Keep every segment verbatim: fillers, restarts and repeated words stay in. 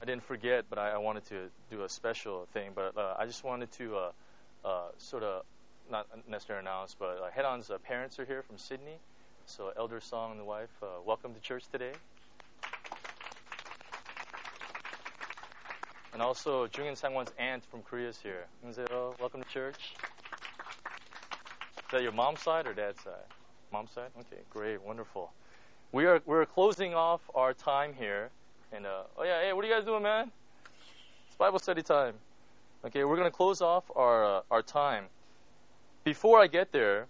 didn't forget, but I, I wanted to do a special thing. But uh, I just wanted to uh, uh, sort of, not necessarily announce, but uh, Head-On's uh, parents are here from Sydney. So Elder Song and the wife, uh, welcome to church today. And also Jungin Sangwon's aunt from Korea is here. Annyeonghaseyo, welcome to church. Is that your mom's side or dad's side? Mom's side? Okay, great, wonderful. We are we're closing off our time here. And, uh, oh yeah, hey, what are you guys doing, man? It's Bible study time. Okay, we're going to close off our uh, our time. Before I get there,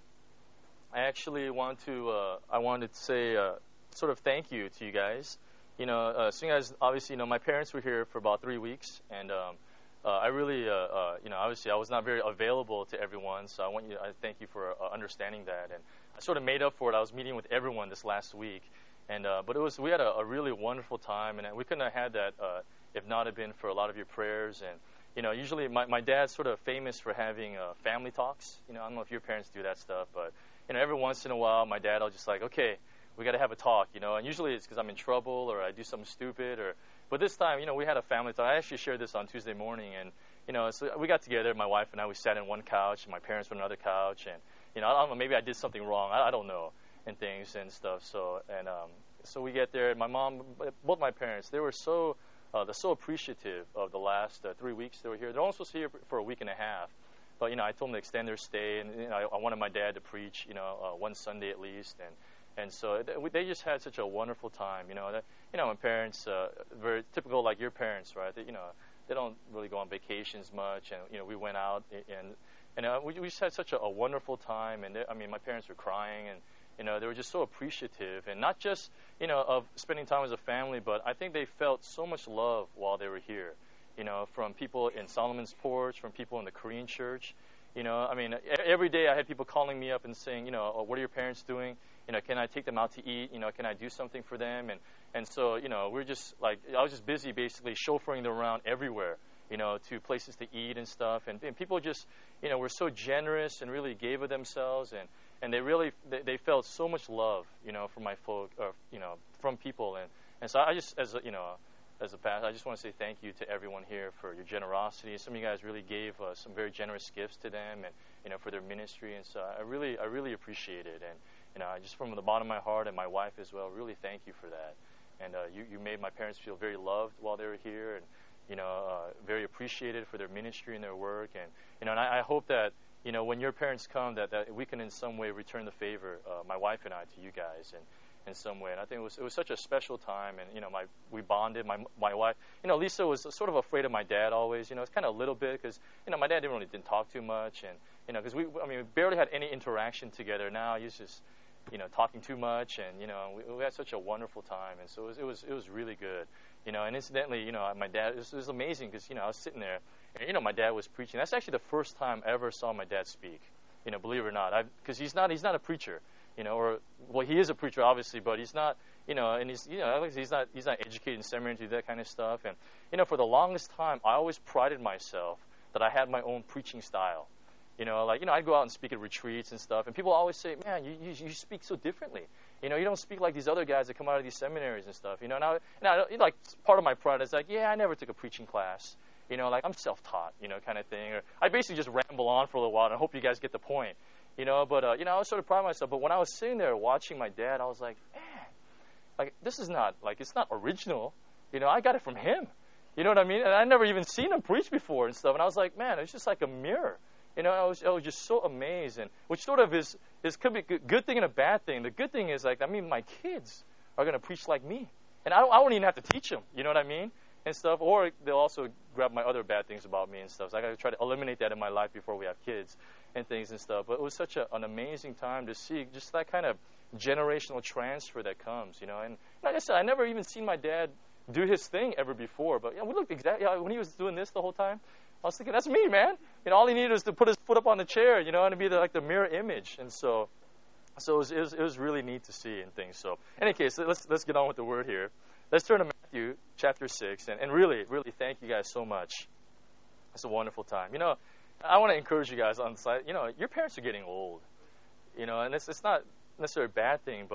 I actually want to, uh, I wanted to say uh, sort of thank you to you guys. You know, uh, so you guys, obviously, you know, my parents were here for about three weeks. And um, uh, I really, uh, uh, you know, obviously I was not very available to everyone. So I want you, I thank you for uh, understanding that. And I sort of made up for it. I was meeting with everyone this last week. And uh, but it was we had a, a really wonderful time, and we couldn't have had that uh, if not have been for a lot of your prayers. And you know, usually my my dad's sort of famous for having uh, family talks. You know, I don't know if your parents do that stuff, but you know, every once in a while, my dad will just like, okay, we got to have a talk. You know, and usually it's because I'm in trouble or I do something stupid. Or but this time, you know, we had a family talk. I actually shared this on Tuesday morning, and you know, so we got together. My wife and I, we sat in one couch, and my parents were on another couch, and you know, I don't know, maybe I did something wrong. I, I don't know. And things and stuff. So and um, so we get there. And my mom, both my parents, they were so uh, they're so appreciative of the last uh, three weeks they were here. They're only supposed to be here for a week and a half, but you know I told them to extend their stay, and you know I, I wanted my dad to preach, you know, uh, one Sunday at least, and and so they, they just had such a wonderful time. You know, that, you know, my parents, uh, very typical like your parents, right? They, you know, they don't really go on vacations much, and you know we went out and and uh, we, we just had such a, a wonderful time. And they, I mean, my parents were crying and. You know, they were just so appreciative, and not just, you know, of spending time as a family, but I think they felt so much love while they were here, you know, from people in Solomon's Porch, from people in the Korean church. You know, I mean, every day I had people calling me up and saying, you know, oh, what are your parents doing? You know, can I take them out to eat? You know, can I do something for them? And, and so, you know, we're just like, I was just busy basically chauffeuring them around everywhere, you know, to places to eat and stuff. And, and people just, you know, were so generous and really gave of themselves. And, And they really, they, they felt so much love, you know, from my folk, or, you know, from people. And, and so I just, as a, you know, as a pastor, I just want to say thank you to everyone here for your generosity. Some of you guys really gave uh, some very generous gifts to them, and, you know, for their ministry. And so I really, I really appreciate it. And, you know, I just from the bottom of my heart, and my wife as well, really thank you for that. And uh, you, you made my parents feel very loved while they were here, and, you know, uh, very appreciated for their ministry and their work. And, you know, and I, I hope that, you know, when your parents come, that, that we can in some way return the favor, uh, my wife and I, to you guys, and in some way. And I think it was it was such a special time, and you know, my we bonded. My my wife, you know, Lisa was sort of afraid of my dad always. You know, it's kind of a little bit because you know my dad didn't really didn't talk too much, and you know, because we I mean we barely had any interaction together. Now he's just you know talking too much, and you know we, we had such a wonderful time, and so it was it was it was really good. You know, and incidentally, you know, my dad, it was, it was amazing because, you know, I was sitting there, and, you know, my dad was preaching. That's actually the first time I ever saw my dad speak, you know, believe it or not. Because he's not, he's not a preacher, you know, or, well, he is a preacher, obviously, but he's not, you know, and he's, you know, he's not, he's not educated in seminary to do that kind of stuff. And, you know, for the longest time, I always prided myself that I had my own preaching style. You know, like, you know, I'd go out and speak at retreats and stuff, and people always say, man, you, you, you speak so differently. You know, you don't speak like these other guys that come out of these seminaries and stuff. You know, and I, and I, like, part of my pride is like, yeah, I never took a preaching class. You know, like, I'm self-taught, you know, kind of thing. Or I basically just ramble on for a little while, and I hope you guys get the point. You know, but, uh, you know, I was sort of proud of myself. But when I was sitting there watching my dad, I was like, man, like, this is not, like, it's not original. You know, I got it from him. You know what I mean? And I never even seen him preach before and stuff. And I was like, man, it's just like a mirror. You know, I was, I was just so amazed, and which sort of is, is could be a good thing and a bad thing. The good thing is, like, I mean, my kids are going to preach like me. And I, I won't even have to teach them, you know what I mean, and stuff. Or they'll also grab my other bad things about me and stuff. So I got to try to eliminate that in my life before we have kids and things and stuff. But it was such a, an amazing time to see just that kind of generational transfer that comes, you know. And like I said, I never even seen my dad do his thing ever before. But, you know, we looked exactly, you know, when he was doing this the whole time, I was thinking, that's me, man. You know, all he needed was to put his foot up on the chair, you know, and to be the, like the mirror image. And so, so it was, it was, it was really neat to see and things. So, in any case, let's let's get on with the word here. Let's turn to Matthew chapter six, and, and really, really thank you guys so much. It's a wonderful time. You know, I want to encourage you guys on the side. You know, your parents are getting old. You know, and it's it's not necessarily a bad thing, but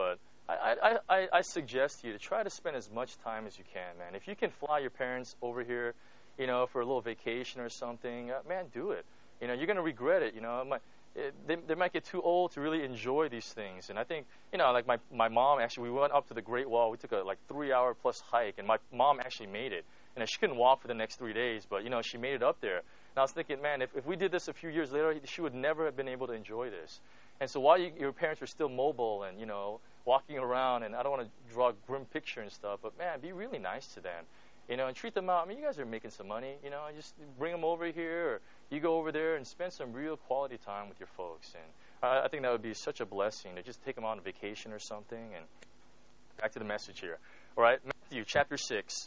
I, I, I, I suggest to you to try to spend as much time as you can, man. If you can fly your parents over here, you know, for a little vacation or something, uh, man, do it. You know, you're going to regret it. You know, it might, it, they, they might get too old to really enjoy these things. And I think, you know, like my, my mom, actually, we went up to the Great Wall. We took a like three-hour plus hike, and my mom actually made it. You know, she couldn't walk for the next three days, but, you know, she made it up there. And I was thinking, man, if, if we did this a few years later, she would never have been able to enjoy this. And so while you, your parents are still mobile and, you know, walking around, and I don't want to draw a grim picture and stuff, but, man, be really nice to them, you know, and treat them out. I mean, you guys are making some money, you know, just bring them over here, or you go over there and spend some real quality time with your folks. And I, I think that would be such a blessing to just take them on a vacation or something. And back to the message here. All right, Matthew chapter six,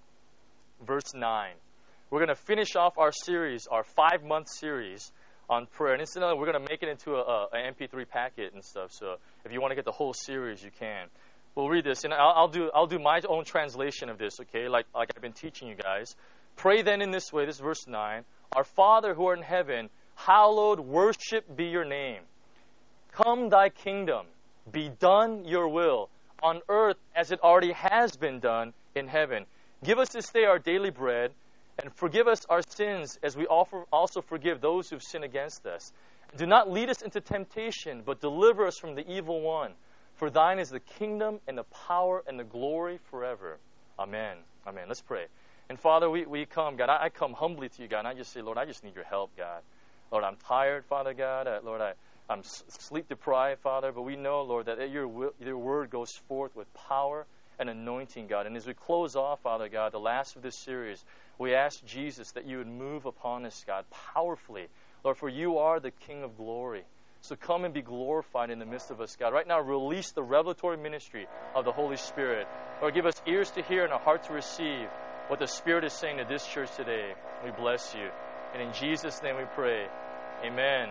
verse nine. We're going to finish off our series, our five-month series on prayer. And incidentally, we're going to make it into a, a, an M P three packet and stuff. So if you want to get the whole series, you can. We'll read this, and I'll, I'll do I'll do my own translation of this, okay? Like like I've been teaching you guys. Pray then in this way. This is verse nine. Our Father who art in heaven, hallowed worship be your name. Come thy kingdom. Be done your will on earth as it already has been done in heaven. Give us this day our daily bread, and forgive us our sins as we also forgive those who've sinned against us. Do not lead us into temptation, but deliver us from the evil one. For thine is the kingdom and the power and the glory forever. Amen. Amen. Let's pray. And Father, we, we come, God, I, I come humbly to you, God, and I just say, Lord, I just need your help, God. Lord, I'm tired, Father God. Uh, Lord, I, I'm sleep deprived, Father, but we know, Lord, that your, your word goes forth with power and anointing, God. And as we close off, Father God, the last of this series, we ask Jesus that you would move upon us, God, powerfully. Lord, for you are the King of glory. So come and be glorified in the midst of us, God. Right now, release the revelatory ministry of the Holy Spirit. Lord, give us ears to hear and a heart to receive what the Spirit is saying to this church today. We bless you. And in Jesus' name we pray. Amen.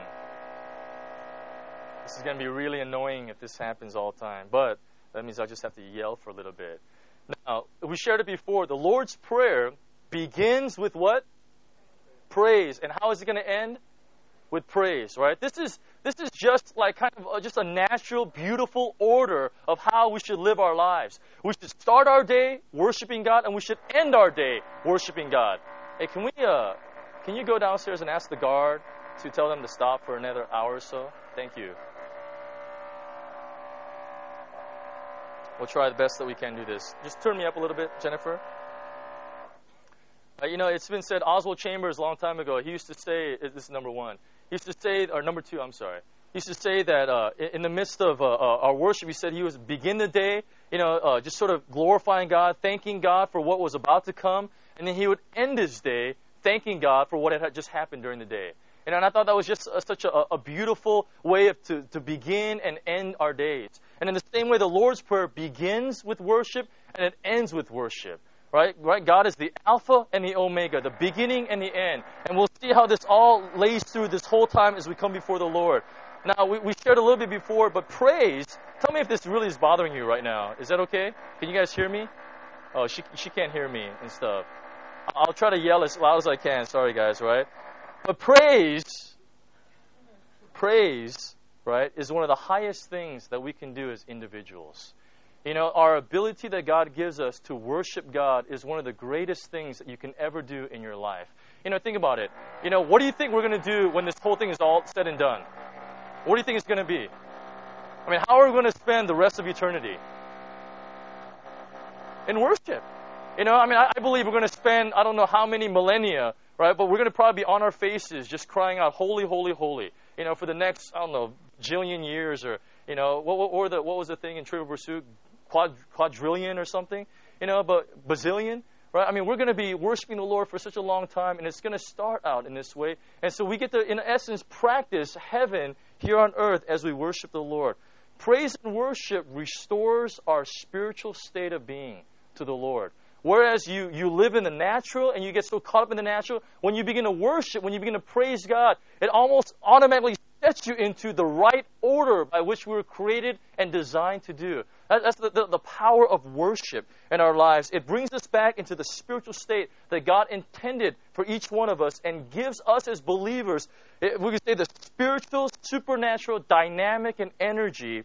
This is going to be really annoying if this happens all the time. But that means I'll just have to yell for a little bit. Now, we shared it before. The Lord's Prayer begins with what? Praise. And how is it going to end? With praise, right? This is this is just like kind of just a natural, beautiful order of how we should live our lives. We should start our day worshiping God, and we should end our day worshiping God. Hey, can we? Uh, can you go downstairs and ask the guard to tell them to stop for another hour or so? Thank you. We'll try the best that we can do this. Just turn me up a little bit, Jennifer. Uh, you know, it's been said, Oswald Chambers a long time ago, he used to say, this is number one, he used to say, or number two, I'm sorry, he used to say that uh, in the midst of uh, uh, our worship, he said he was begin the day, you know, uh, just sort of glorifying God, thanking God for what was about to come, and then he would end his day thanking God for what had just happened during the day. And I thought that was just a, such a, a beautiful way of to, to begin and end our days. And in the same way, the Lord's Prayer begins with worship and it ends with worship. Right? Right? God is the Alpha and the Omega, the beginning and the end. And we'll see how this all lays through this whole time as we come before the Lord. Now, we, we shared a little bit before, but praise, tell me if this really is bothering you right now. Is that okay? Can you guys hear me? Oh, she she can't hear me and stuff. I'll try to yell as loud as I can. Sorry, guys, right? But praise, praise, right, is one of the highest things that we can do as individuals. You know, our ability that God gives us to worship God is one of the greatest things that you can ever do in your life. You know, think about it. You know, what do you think we're going to do when this whole thing is all said and done? What do you think it's going to be? I mean, how are we going to spend the rest of eternity? In worship. You know, I mean, I, I believe we're going to spend, I don't know how many millennia, right? But we're going to probably be on our faces just crying out, holy, holy, holy, you know, for the next, I don't know, jillion years or, you know, what, what, or the, what was the thing in Trivial Pursuit? Quad, quadrillion or something, you know, but bazillion, right? I mean, we're going to be worshiping the Lord for such a long time, and it's going to start out in this way. And so we get to, in essence, practice heaven here on earth as we worship the Lord. Praise and worship restores our spiritual state of being to the Lord. Whereas you, you live in the natural and you get so caught up in the natural, when you begin to worship, when you begin to praise God, it almost automatically sets you into the right order by which we were created and designed to do. That's the, the, the power of worship in our lives. It brings us back into the spiritual state that God intended for each one of us and gives us as believers, we could say, the spiritual, supernatural, dynamic, and energy,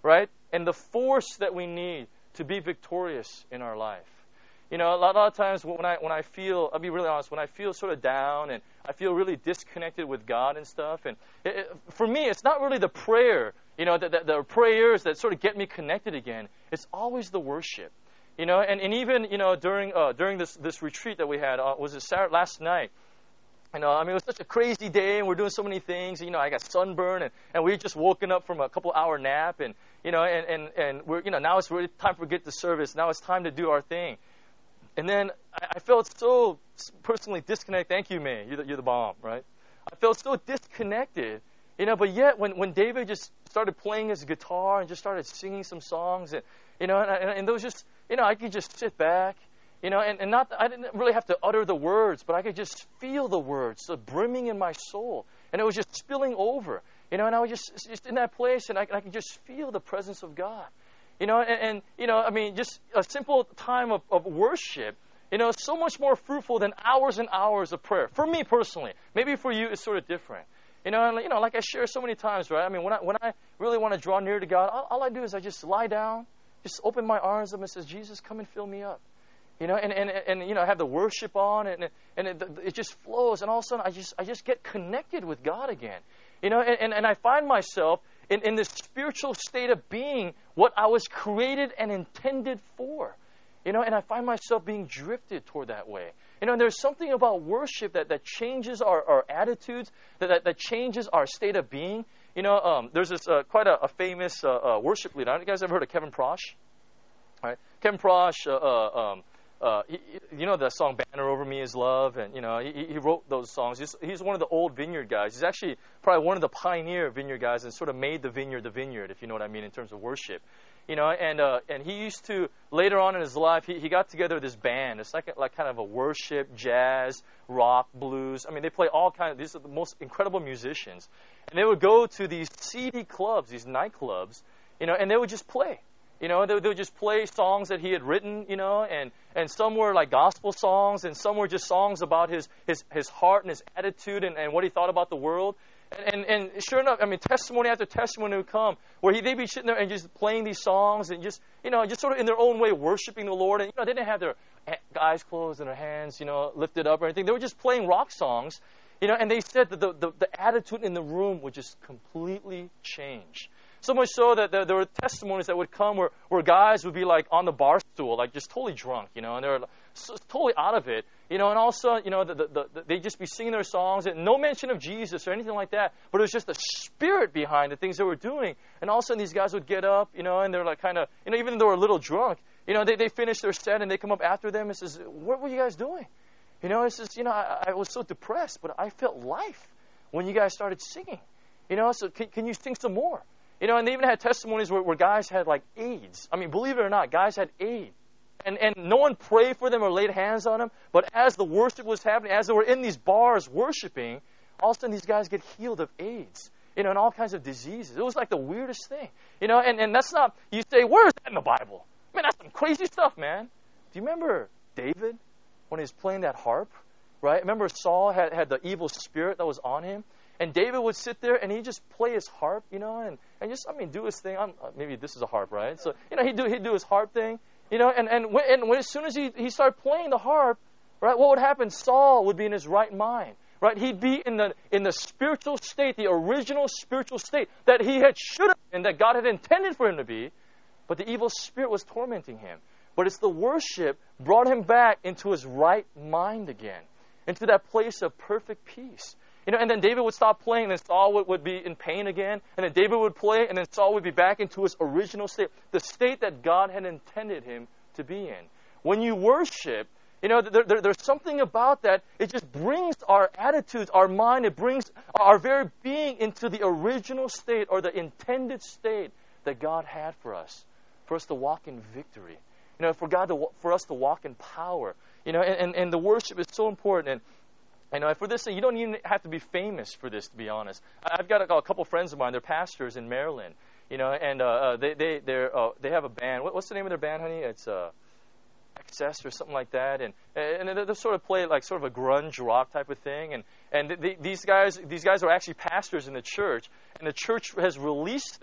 right? And the force that we need to be victorious in our life. You know, a lot, a lot of times when I when I feel, I'll be really honest, when I feel sort of down and I feel really disconnected with God and stuff, and it, it, for me, it's not really the prayer, you know, the, the, the prayers that sort of get me connected again. It's always the worship, you know, and, and even, you know, during uh, during this this retreat that we had, uh, was it Saturday, last night? You know, I mean, it was such a crazy day, and we're doing so many things. You know, I got sunburned, and, and we had just woken up from a couple hour nap, and you know, and and and we're, you know, now it's really time to get to service. Now it's time to do our thing. And then I felt so personally disconnected. Thank you, man. You're the, you're the bomb, right? I felt so disconnected, you know. But yet, when, when David just started playing his guitar and just started singing some songs, and you know, and, and those just, you know, I could just sit back, you know, and, and not, I didn't really have to utter the words, but I could just feel the words, so brimming in my soul, and it was just spilling over, you know. And I was just just in that place, and I, I could just feel the presence of God. You know, and, and, you know, I mean, just a simple time of, of worship, you know, is so much more fruitful than hours and hours of prayer. For me personally. Maybe for you it's sort of different. You know, and, you know, like I share so many times, right? I mean, when I when I really want to draw near to God, all, all I do is I just lie down, just open my arms up and says, Jesus, come and fill me up. You know, and, and, and you know, have the worship on, and and it, it just flows, and all of a sudden I just I just get connected with God again. You know, and, and, and I find myself in, in this spiritual state of being what I was created and intended for. You know, and I find myself being drifted toward that way. You know, and there's something about worship that, that changes our, our attitudes, that, that, that changes our state of being. You know, um, there's this uh, quite a, a famous uh, uh, worship leader. You guys ever heard of Kevin Prosh? All right. Kevin Prosh, uh, uh, um, uh, he, you know the song Banner Over Me Is Love, and, you know, he, he wrote those songs. He's, he's one of the old Vineyard guys. He's actually probably one of the pioneer Vineyard guys and sort of made the Vineyard the Vineyard, if you know what I mean, in terms of worship. You know, and uh, and he used to, later on in his life, he, he got together this band. It's like a, like kind of a worship, jazz, rock, blues. I mean, they play all kinds of, these are the most incredible musicians. And they would go to these seedy clubs, these nightclubs, you know, and they would just play. You know, they, they would just play songs that he had written, you know, and, and some were like gospel songs, and some were just songs about his, his, his heart and his attitude and, and what he thought about the world. And, and and sure enough, I mean, testimony after testimony would come where he, they'd be sitting there and just playing these songs and just, you know, just sort of in their own way worshiping the Lord. And, you know, they didn't have their eyes closed and their hands, you know, lifted up or anything. They were just playing rock songs, you know, and they said that the, the, the attitude in the room would just completely change. So much so that there, there were testimonies that would come where, where guys would be like on the bar stool, like just totally drunk, you know, and they're so, totally out of it, you know, and also, you know, the, the, the, they'd just be singing their songs and no mention of Jesus or anything like that, but it was just the spirit behind the things they were doing. And all of a sudden these guys would get up, you know, and they're like kind of, you know, even though they were a little drunk, you know, they, they finish their set and they come up after them and says, what were you guys doing? You know, it's just, you know, I, I was so depressed, but I felt life when you guys started singing, you know, so can, can you sing some more? You know, and they even had testimonies where, where guys had, like, AIDS. I mean, believe it or not, guys had AIDS. And and no one prayed for them or laid hands on them. But as the worship was happening, as they were in these bars worshiping, all of a sudden these guys get healed of AIDS. You know, and all kinds of diseases. It was like the weirdest thing. You know, and, and that's not, you say, where is that in the Bible? Man, that's some crazy stuff, man. Do you remember David when he was playing that harp? Right? Remember Saul had, had the evil spirit that was on him? And David would sit there and he'd just play his harp, you know, and, and just, I mean, do his thing. I'm, maybe this is a harp, right? So, you know, he'd do, he'd do his harp thing, you know, and, and, when, and when, as soon as he, he started playing the harp, right, what would happen? Saul would be in his right mind, right? He'd be in the, in the spiritual state, the original spiritual state that he had should have been, that God had intended for him to be, but the evil spirit was tormenting him. But it's the worship brought him back into his right mind again, into that place of perfect peace. You know, and then David would stop playing, and then Saul would, would be in pain again. And then David would play, and then Saul would be back into his original state, the state that God had intended him to be in. When you worship, you know, there, there, there's something about that. It just brings our attitudes, our mind, it brings our very being into the original state or the intended state that God had for us, for us to walk in victory. You know, for God to, for us to walk in power. You know, and, and, and the worship is so important. And I know for this, you don't even have to be famous for this, to be honest. I've got a, a couple friends of mine. They're pastors in Maryland, you know, and uh, they they they're, uh, they have a band. What, what's the name of their band, honey? It's uh, Excess or something like that. And and they, they sort of play like sort of a grunge rock type of thing. And and they, these guys these guys are actually pastors in the church, and the church has released them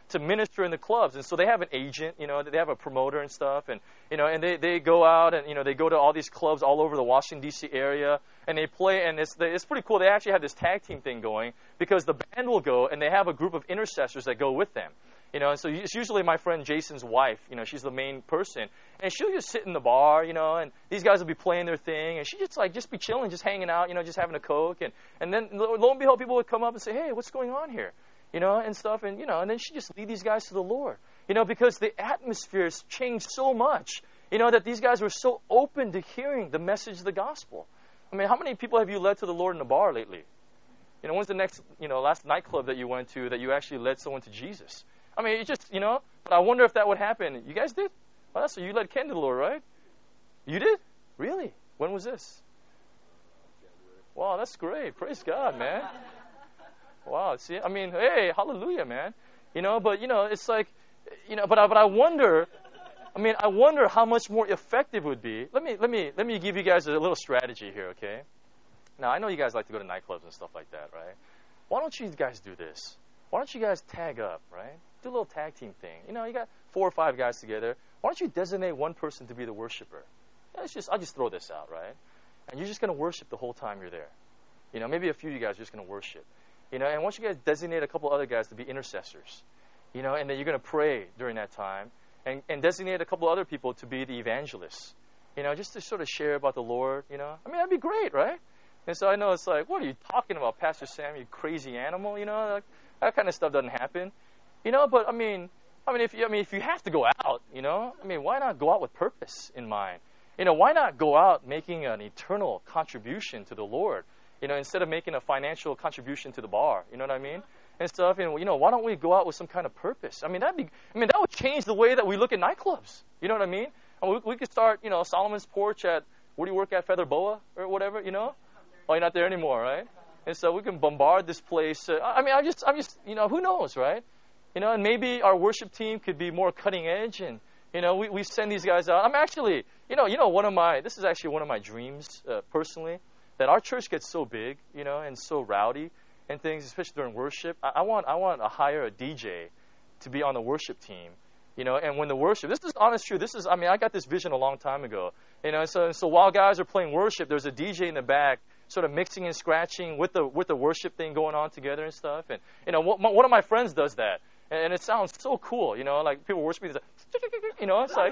to minister in the clubs. And so they have an agent, you know, they have a promoter and stuff. And, you know, and they, they go out and, you know, they go to all these clubs all over the Washington, D C area. And they play, and it's, it's pretty cool. They actually have this tag team thing going because the band will go, and they have a group of intercessors that go with them. You know, and so it's usually my friend Jason's wife. You know, she's the main person. And she'll just sit in the bar, you know, and these guys will be playing their thing. And she just, like, just be chilling, just hanging out, you know, just having a Coke. And, and then, lo and behold, people would come up and say, hey, what's going on here? You know, and stuff. And, you know, and then she just lead these guys to the Lord. You know, because the atmosphere has changed so much, you know, that these guys were so open to hearing the message of the gospel. I mean, how many people have you led to the Lord in a bar lately? You know, when's the next, you know, last nightclub that you went to that you actually led someone to Jesus? I mean, it just, you know, but I wonder if that would happen. You guys did? Well, that's, so you led Ken to the Lord, right? You did? Really? When was this? Wow, that's great. Praise God, man. Wow, see, I mean, hey, hallelujah, man. You know, but, you know, it's like, you know, but I, but I wonder, I mean, I wonder how much more effective it would be. Let me, let me, let me give you guys a little strategy here, okay? Now, I know you guys like to go to nightclubs and stuff like that, right? Why don't you guys do this? Why don't you guys tag up, right? Do a little tag team thing. You know, you got four or five guys together. Why don't you designate one person to be the worshiper? It's just, I'll just throw this out, right? And you're just going to worship the whole time you're there. You know, maybe a few of you guys are just going to worship. You know, and once you guys designate a couple other guys to be intercessors, you know, and then you're going to pray during that time, and, and designate a couple other people to be the evangelists, you know, just to sort of share about the Lord, you know. I mean, that'd be great, right? And so I know it's like, what are you talking about, Pastor Sam, you crazy animal, you know? Like, that kind of stuff doesn't happen, you know. But I mean, I mean, if you, I mean, if you have to go out, you know, I mean, why not go out with purpose in mind? You know, why not go out making an eternal contribution to the Lord? You know, instead of making a financial contribution to the bar, you know what I mean, and stuff. And you know, why don't we go out with some kind of purpose? I mean, that'd be, I mean, that would change the way that we look at nightclubs. You know what I mean? I mean we, we could start, you know, Solomon's Porch at, where do you work at, Feather Boa or whatever, you know? Oh, you're not there anymore, right? And so we can bombard this place. Uh, I mean, I just, I'm just, you know, who knows, right? You know, and maybe our worship team could be more cutting edge, and you know, we we send these guys out. I'm actually, you know, you know, one of my, this is actually one of my dreams uh, personally, that our church gets so big, you know, and so rowdy and things, especially during worship. I, I want, I want to hire a D J to be on the worship team, you know, and when the worship, this is honest truth. This is, I mean, I got this vision a long time ago, you know, so so while guys are playing worship, there's a D J in the back, sort of mixing and scratching with the with the worship thing going on together and stuff. And you know, what, one of my friends does that, and, and it sounds so cool. You know, like people worshiping, like, you know, it's like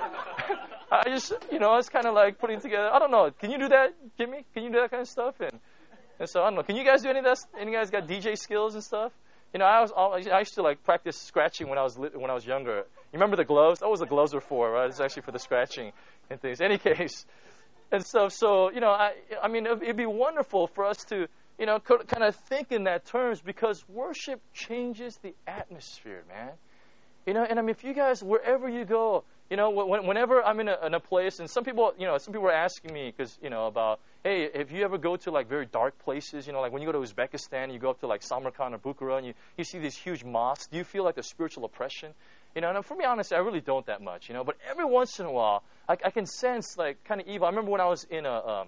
I just, you know, it's kind of like putting together. I don't know. Can you do that, Jimmy? Can you do that kind of stuff? And and so I don't know. Can you guys do any of that? Any guys got D J skills and stuff? You know, I was I used to like practice scratching when I was when I was younger. You remember the gloves? That was what the gloves were for, right? It's actually for the scratching and things. In any case. And so, so you know, I, I mean, it'd be wonderful for us to, you know, kind of think in that terms, because worship changes the atmosphere, man. You know, and I mean, if you guys, wherever you go, you know, when, whenever I'm in a, in a place, and some people, you know, some people are asking me, because, you know, about, hey, if you ever go to like very dark places, you know, like when you go to Uzbekistan, you go up to like Samarkand or Bukhara, and you, you see these huge mosques, do you feel like a spiritual oppression? You know, and for me, honestly, I really don't that much, you know, but every once in a while, I, I can sense like kind of evil. I remember when I was in a, um,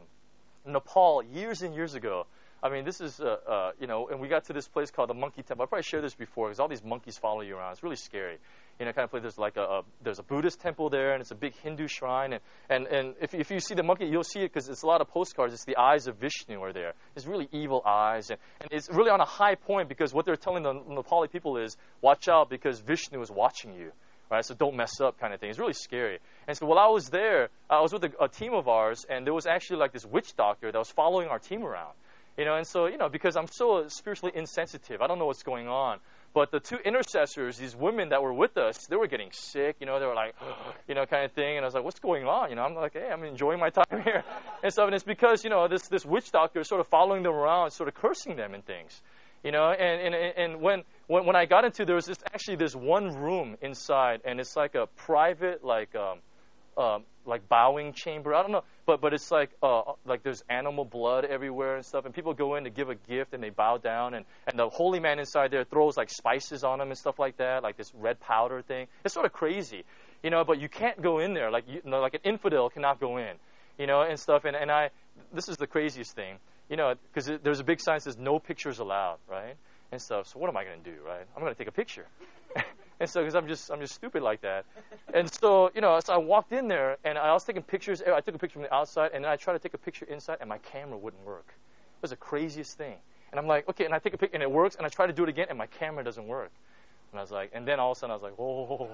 Nepal years and years ago. I mean, this is, uh, uh, you know, and we got to this place called the Monkey Temple. I probably shared this before, because all these monkeys follow you around. It's really scary. You know, kind of place. There's like a, a there's a Buddhist temple there, and it's a big Hindu shrine. And and, and if if you see the monkey, you'll see it because it's a lot of postcards. It's the eyes of Vishnu are there. It's really evil eyes, and, and it's really on a high point, because what they're telling the Nepali people is, watch out, because Vishnu is watching you. Right, so don't mess up, kind of thing. It's really scary. And so while I was there, I was with a, a team of ours, and there was actually like this witch doctor that was following our team around. You know, and so, you know, because I'm so spiritually insensitive, I don't know what's going on. But the two intercessors, these women that were with us, they were getting sick. You know, they were like, you know, kind of thing. And I was like, what's going on? You know, I'm like, hey, I'm enjoying my time here and stuff. And it's because, you know, this this witch doctor is sort of following them around, sort of cursing them and things. You know, and, and, and when, when when I got into, there was this, actually this one room inside, and it's like a private, like, um, um, like bowing chamber. I don't know, but but it's like uh, like there's animal blood everywhere and stuff, and people go in to give a gift, and they bow down, and, and the holy man inside there throws like spices on them and stuff like that, like this red powder thing. It's sort of crazy, you know, but you can't go in there, like you, you know, like an infidel cannot go in, you know, and stuff. And, and I, this is the craziest thing. You know, because there's a big sign that says no pictures allowed, right? And stuff. So what am I going to do, right? I'm going to take a picture. And so, because I'm just, I'm just stupid like that. And so, you know, so I walked in there, and I was taking pictures. I took a picture from the outside, and then I tried to take a picture inside, and my camera wouldn't work. It was the craziest thing. And I'm like, okay, and I take a picture, and it works, and I try to do it again, and my camera doesn't work. And I was like, and then all of a sudden I was like, whoa.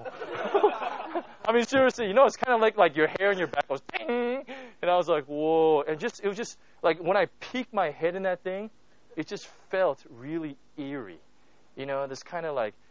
I mean, seriously, you know, it's kind of like like your hair in your back goes, ding, and I was like, whoa. And just, it was just, like, when I peeked my head in that thing, it just felt really eerie. You know, this kind of like,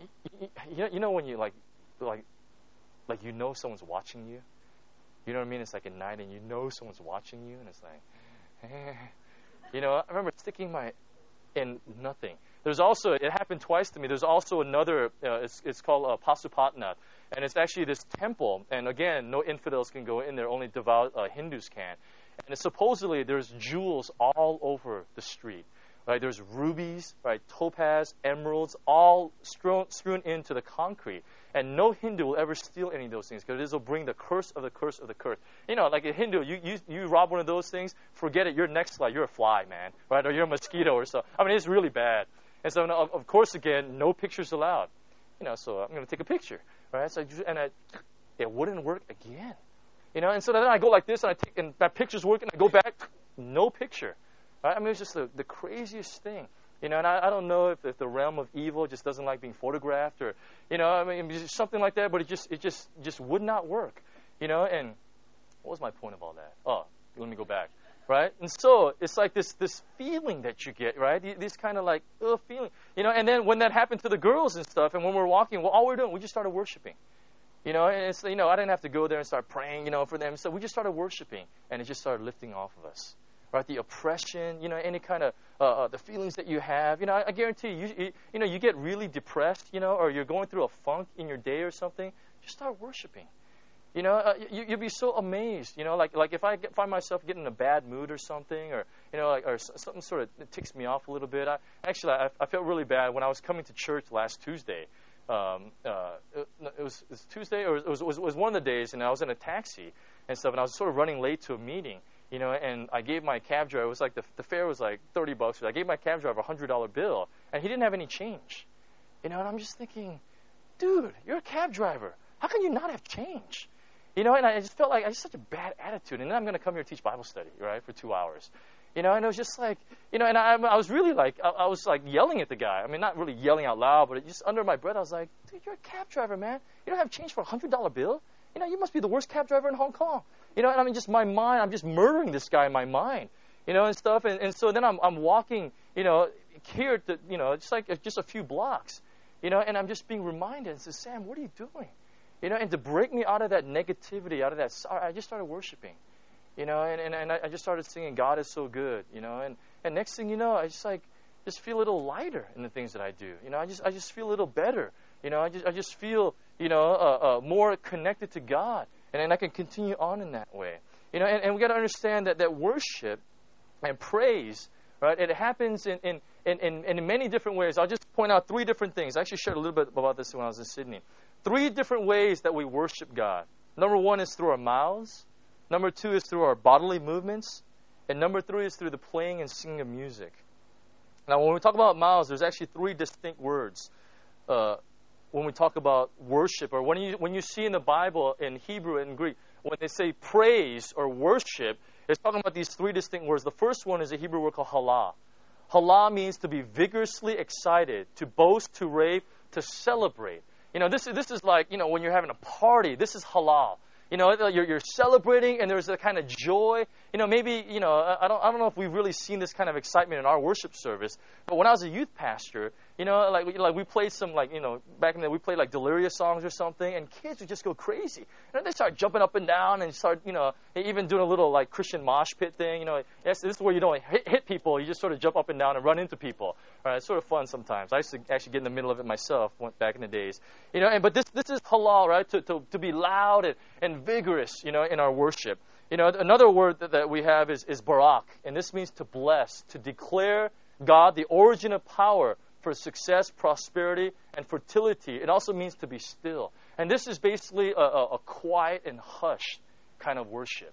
you know, you know when you like, like, like you know someone's watching you? You know what I mean? It's like at night and you know someone's watching you, and it's like, eh. You know, I remember sticking my, in nothing. There's also, it happened twice to me. There's also another, uh, it's, it's called uh, Pasupatnath. And it's actually this temple. And again, no infidels can go in there. Only devout uh, Hindus can. And it's supposedly there's jewels all over the street. Right? There's rubies, right? Topaz, emeralds, all strewn, strewn into the concrete. And no Hindu will ever steal any of those things because this will bring the curse of the curse of the curse. You know, like a Hindu, you, you, you rob one of those things, forget it. You're next life. You're a fly, man. Right? Or you're a mosquito or so. I mean, it's really bad. And so, of course, again, no pictures allowed. You know, so I'm going to take a picture, right? So, I, and I, it wouldn't work again. You know, and so then I go like this, and I take, and that picture's working. I go back, no picture. Right? I mean, it's just the, the craziest thing. You know, and I, I don't know if, if the realm of evil just doesn't like being photographed, or, you know, I mean, just something like that. But it just, it just, just would not work. You know, and what was my point of all that? Oh, let me go back. Right? And so it's like this this feeling that you get, right? This kind of like, ugh, feeling. You know, and then when that happened to the girls and stuff, and when we're walking, well, all we're doing, we just started worshiping. You know, and it's, you know, I didn't have to go there and start praying, you know, for them. So we just started worshiping, and it just started lifting off of us. Right? The oppression, you know, any kind of, uh, uh, the feelings that you have. You know, I, I guarantee you, you, you know, you get really depressed, you know, or you're going through a funk in your day or something, just start worshiping. You know, uh, you, you'd be so amazed. You know, like like if I get, find myself getting in a bad mood or something, or you know, like, or something sort of it ticks me off a little bit. I, actually, I, I felt really bad when I was coming to church last Tuesday. Um, uh, it, it, was, it was Tuesday, or it was, it was it was one of the days, and I was in a taxi and stuff, and I was sort of running late to a meeting. You know, and I gave my cab driver. It was like the the fare was like thirty bucks. I gave my cab driver a hundred dollar bill, and he didn't have any change. You know, and I'm just thinking, dude, you're a cab driver. How can you not have change? You know, and I just felt like I had such a bad attitude. And then I'm going to come here and teach Bible study, right, for two hours. You know, and it was just like, you know, and I, I was really like, I, I was like yelling at the guy. I mean, not really yelling out loud, but just under my breath, I was like, dude, you're a cab driver, man. You don't have change for a hundred dollar bill. You know, you must be the worst cab driver in Hong Kong. You know, and I mean, just my mind, I'm just murdering this guy in my mind, you know, and stuff. And, and so then I'm I'm walking, you know, here to, you know, just like just a few blocks, you know, and I'm just being reminded and says, Sam, what are you doing? You know, and to break me out of that negativity, out of that sorrow, I just started worshiping. You know, and, and, and I just started singing, God is so good, you know. And, and next thing you know, I just like just feel a little lighter in the things that I do. You know, I just I just feel a little better. You know, I just I just feel, you know, uh, uh, more connected to God. And then I can continue on in that way. You know, and, and we got to understand that, that worship and praise, right, it happens in, in, in, in, in many different ways. I'll just point out three different things. I actually shared a little bit about this when I was in Sydney. Three different ways that we worship God. Number one is through our mouths. Number two is through our bodily movements. And number three is through the playing and singing of music. Now, when we talk about mouths, there's actually three distinct words uh, when we talk about worship. Or when you, when you see in the Bible, in Hebrew and Greek, when they say praise or worship, it's talking about these three distinct words. The first one is a Hebrew word called halah. Halah means to be vigorously excited, to boast, to rave, to celebrate. You know, this is this is like, you know, when you're having a party, this is halal. You know, you're, you're celebrating, and there's a kind of joy. You know, maybe, you know, I don't I don't know if we've really seen this kind of excitement in our worship service. But when I was a youth pastor, you know, like like we played some, like, you know, back in the day, we played like Delirious songs or something, and kids would just go crazy. You know, they start jumping up and down and start, you know, even doing a little like Christian mosh pit thing. You know, yes, this is where you don't hit, hit people. You just sort of jump up and down and run into people. All right, it's sort of fun sometimes. I used to actually get in the middle of it myself back in the days. You know, and but this this is halal, right? To to to be loud and, and vigorous, you know, in our worship. You know, another word that, that we have is, is barak, and this means to bless, to declare God the origin of power for success, prosperity, and fertility. It also means to be still. And this is basically a, a, a quiet and hushed kind of worship.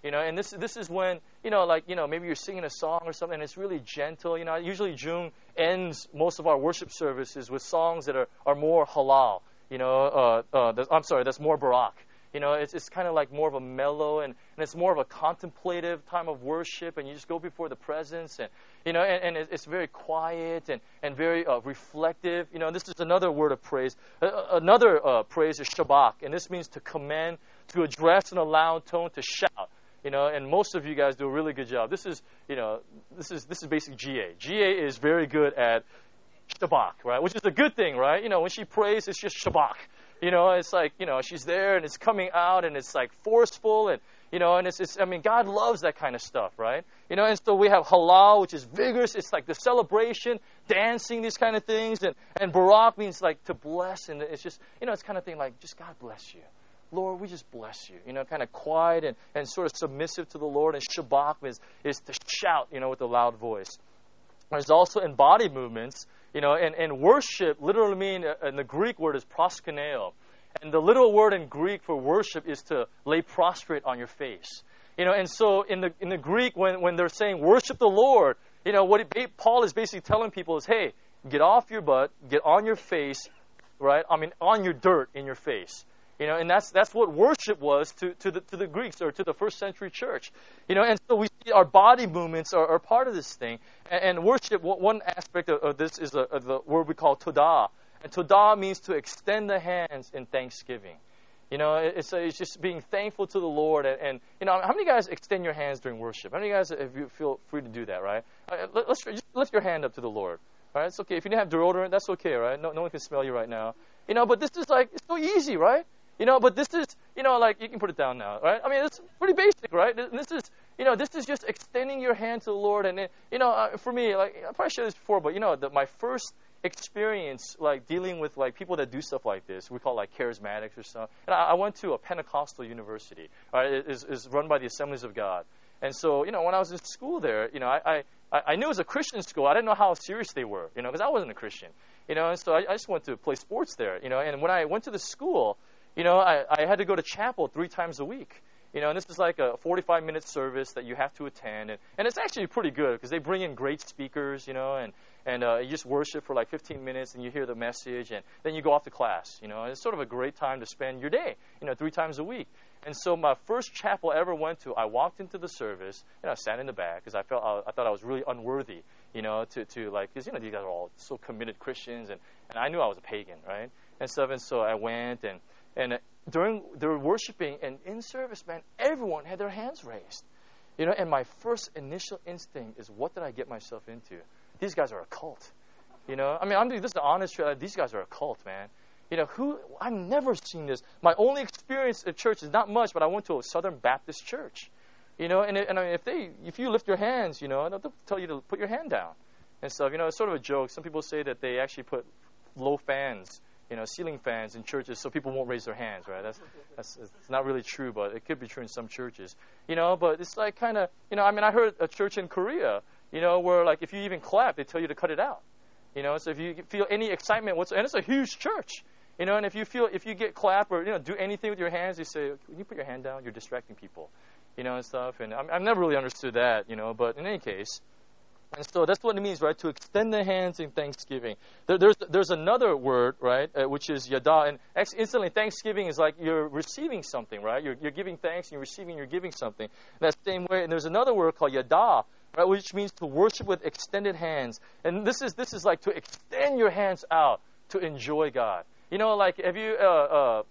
You know, and this this is when, you know, like, you know, maybe you're singing a song or something and it's really gentle. You know, usually June ends most of our worship services with songs that are, are more halal. You know, uh, uh, that's, I'm sorry, that's more barak. You know, it's it's kind of like more of a mellow and, and it's more of a contemplative time of worship, and you just go before the presence, and you know, and, and it's very quiet and and very uh, reflective. You know, this is another word of praise. Uh, another uh, praise is shabach, and this means to commend, to address in a loud tone, to shout. You know, and most of you guys do a really good job. This is, you know, this is this is basically G A. G A is very good at shabach, right? Which is a good thing, right? You know, when she prays, it's just shabach. You know, it's like, you know, she's there and it's coming out and it's like forceful and, you know, and it's, it's, I mean, God loves that kind of stuff, right? You know, and so we have halal, which is vigorous. It's like the celebration, dancing, these kind of things. And, and barak means like to bless. And it's just, you know, it's kind of thing like, just God bless you. Lord, we just bless you. You know, kind of quiet and, and sort of submissive to the Lord. And shabach is, is to shout, you know, with a loud voice. There's also in body movements. You know, and, and worship literally mean, and the Greek word is proskuneo. And the literal word in Greek for worship is to lay prostrate on your face. You know, and so in the in the Greek, when, when they're saying worship the Lord, you know, what it, Paul is basically telling people is, hey, get off your butt, get on your face, right? I mean, on your dirt in your face. You know, and that's that's what worship was to, to the to the Greeks or to the first century church. You know, and so we see our body movements are, are part of this thing. And, and worship, one aspect of, of this is a, of the word we call todah. And todah means to extend the hands in thanksgiving. You know, it's it's just being thankful to the Lord. And, and you know, how many guys extend your hands during worship? How many guys, if you feel free to do that, right? Let, let's just lift your hand up to the Lord. All right, it's okay. If you didn't have deodorant, that's okay, right? No, no one can smell you right now. You know, but this is like, it's so easy, right? You know, but this is, you know, like, you can put it down now, right? I mean, it's pretty basic, right? This is, you know, this is just extending your hand to the Lord. And, you know, uh, for me, like, I probably shared this before, but, you know, the, my first experience, like, dealing with, like, people that do stuff like this, we call it, like, charismatics or something. And I, I went to a Pentecostal university, right? It is, is run by the Assemblies of God. And so, you know, when I was in school there, you know, I, I, I knew it was a Christian school. I didn't know how serious they were, you know, because I wasn't a Christian. You know, and so I, I just went to play sports there, you know. And when I went to the school, you know, I, I had to go to chapel three times a week. You know, and this is like a forty-five minute service that you have to attend. And, and it's actually pretty good because they bring in great speakers, you know, and, and uh, you just worship for like fifteen minutes and you hear the message and then you go off to class, you know. And it's sort of a great time to spend your day, you know, three times a week. And so my first chapel I ever went to, I walked into the service, and I sat in the back because I felt I, I thought I was really unworthy, you know, to, to like, because, you know, these guys are all so committed Christians, and, and I knew I was a pagan, right? And stuff, and so I went, and, and during, they were worshiping, and in service, man, everyone had their hands raised. You know, and my first initial instinct is, what did I get myself into? These guys are a cult. You know, I mean, I'm this is the honest truth. These guys are a cult, man. You know, who, I've never seen this. My only experience at church is not much, but I went to a Southern Baptist church. You know, and, and I mean, if they, if you lift your hands, you know, they'll tell you to put your hand down and stuff. You know, it's sort of a joke. Some people say that they actually put low fans, you know, ceiling fans in churches so people won't raise their hands, right? That's, that's it's not really true, but it could be true in some churches. You know, but it's like kind of, you know, I mean, I heard a church in Korea, you know, where like if you even clap, they tell you to cut it out. You know, so if you feel any excitement whatsoever, and it's a huge church. You know, and if you feel, if you get clap or, you know, do anything with your hands, you say, can you put your hand down? You're distracting people, you know, and stuff. And I, I've never really understood that, you know, but in any case. And so that's what it means, right, to extend the hands in thanksgiving. There, there's there's another word, right, uh, which is yada. And instantly, thanksgiving is like you're receiving something, right? You're, you're giving thanks, and you're receiving, you're giving something. That same way. And there's another word called yada, right, which means to worship with extended hands. And this is this is like to extend your hands out to enjoy God. You know, like, have you uh, uh,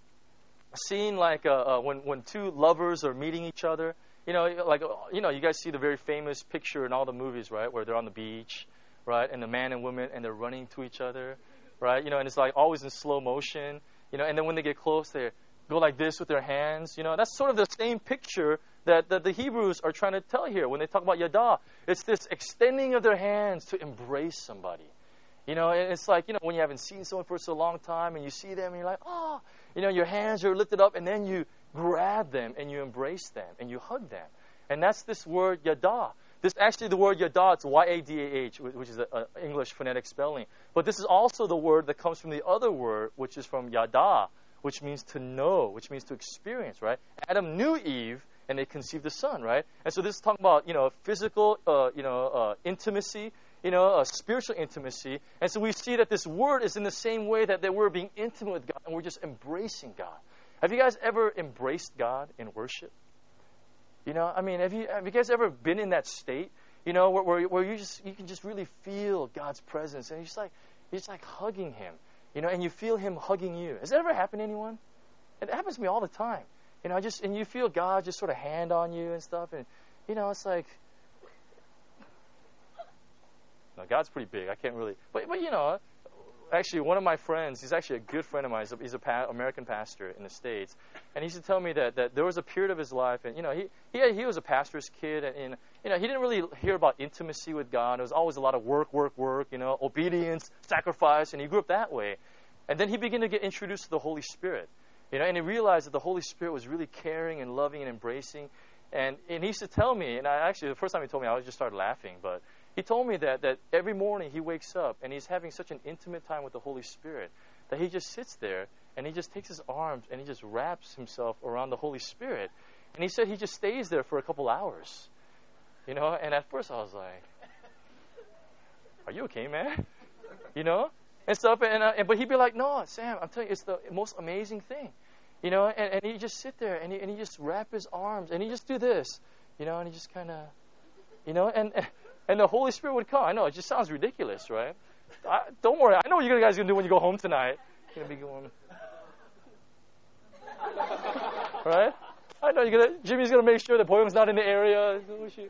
seen, like, uh, uh, when, when two lovers are meeting each other? You know, like, you know, you guys see the very famous picture in all the movies, right, where they're on the beach, right, and the man and woman, and they're running to each other, right? You know, and it's, like, always in slow motion, you know, and then when they get close, they go like this with their hands, you know. That's sort of the same picture that, that the Hebrews are trying to tell here when they talk about yada. It's this extending of their hands to embrace somebody. You know, it's like, you know, when you haven't seen someone for so long time and you see them and you're like, oh, you know, your hands are lifted up and then you grab them and you embrace them and you hug them. And that's this word yada. This actually the word yada, it's Y A D A H, which is an English phonetic spelling. But this is also the word that comes from the other word, which is from yada, which means to know, which means to experience, right? Adam knew Eve, and they conceived a son, right? And so this is talking about, you know, physical, uh, you know, uh, intimacy, you know, uh, spiritual intimacy. And so we see that this word is in the same way that, that we're being intimate with God and we're just embracing God. Have you guys ever embraced God in worship? You know, I mean, have you have you guys ever been in that state? You know, where where, where you just you can just really feel God's presence, and you're just like you're just like hugging Him, you know, and you feel Him hugging you. Has that ever happened to anyone? It happens to me all the time. You know, I just and you feel God just sort of hand on you and stuff, and you know, it's like, no, God's pretty big. I can't really, but but you know. Actually, one of my friends, he's actually a good friend of mine. He's a, he's a pa- American pastor in the States. And he used to tell me that, that there was a period of his life, and, you know, he he, had, he was a pastor's kid, and, and, you know, he didn't really hear about intimacy with God. It was always a lot of work, work, work, you know, obedience, sacrifice, and he grew up that way. And then he began to get introduced to the Holy Spirit, you know, and he realized that the Holy Spirit was really caring and loving and embracing. And, and he used to tell me, and I actually, the first time he told me, I just started laughing, but he told me that, that every morning he wakes up and he's having such an intimate time with the Holy Spirit that he just sits there and he just takes his arms and he just wraps himself around the Holy Spirit. And he said he just stays there for a couple hours. You know, and at first I was like, are you okay, man? You know, and stuff. And, uh, and But he'd be like, no, Sam, I'm telling you, it's the most amazing thing. You know, and, and he just sit there and he, and he just wrap his arms and he just do this, you know, and he just kind of, you know, and... And the Holy Spirit would come. I know, it just sounds ridiculous, right? I, don't worry. I know what you guys are going to do when you go home tonight. You're going to be going... Right? I know you're going to... Jimmy's going to make sure that Boyoung's not in the area.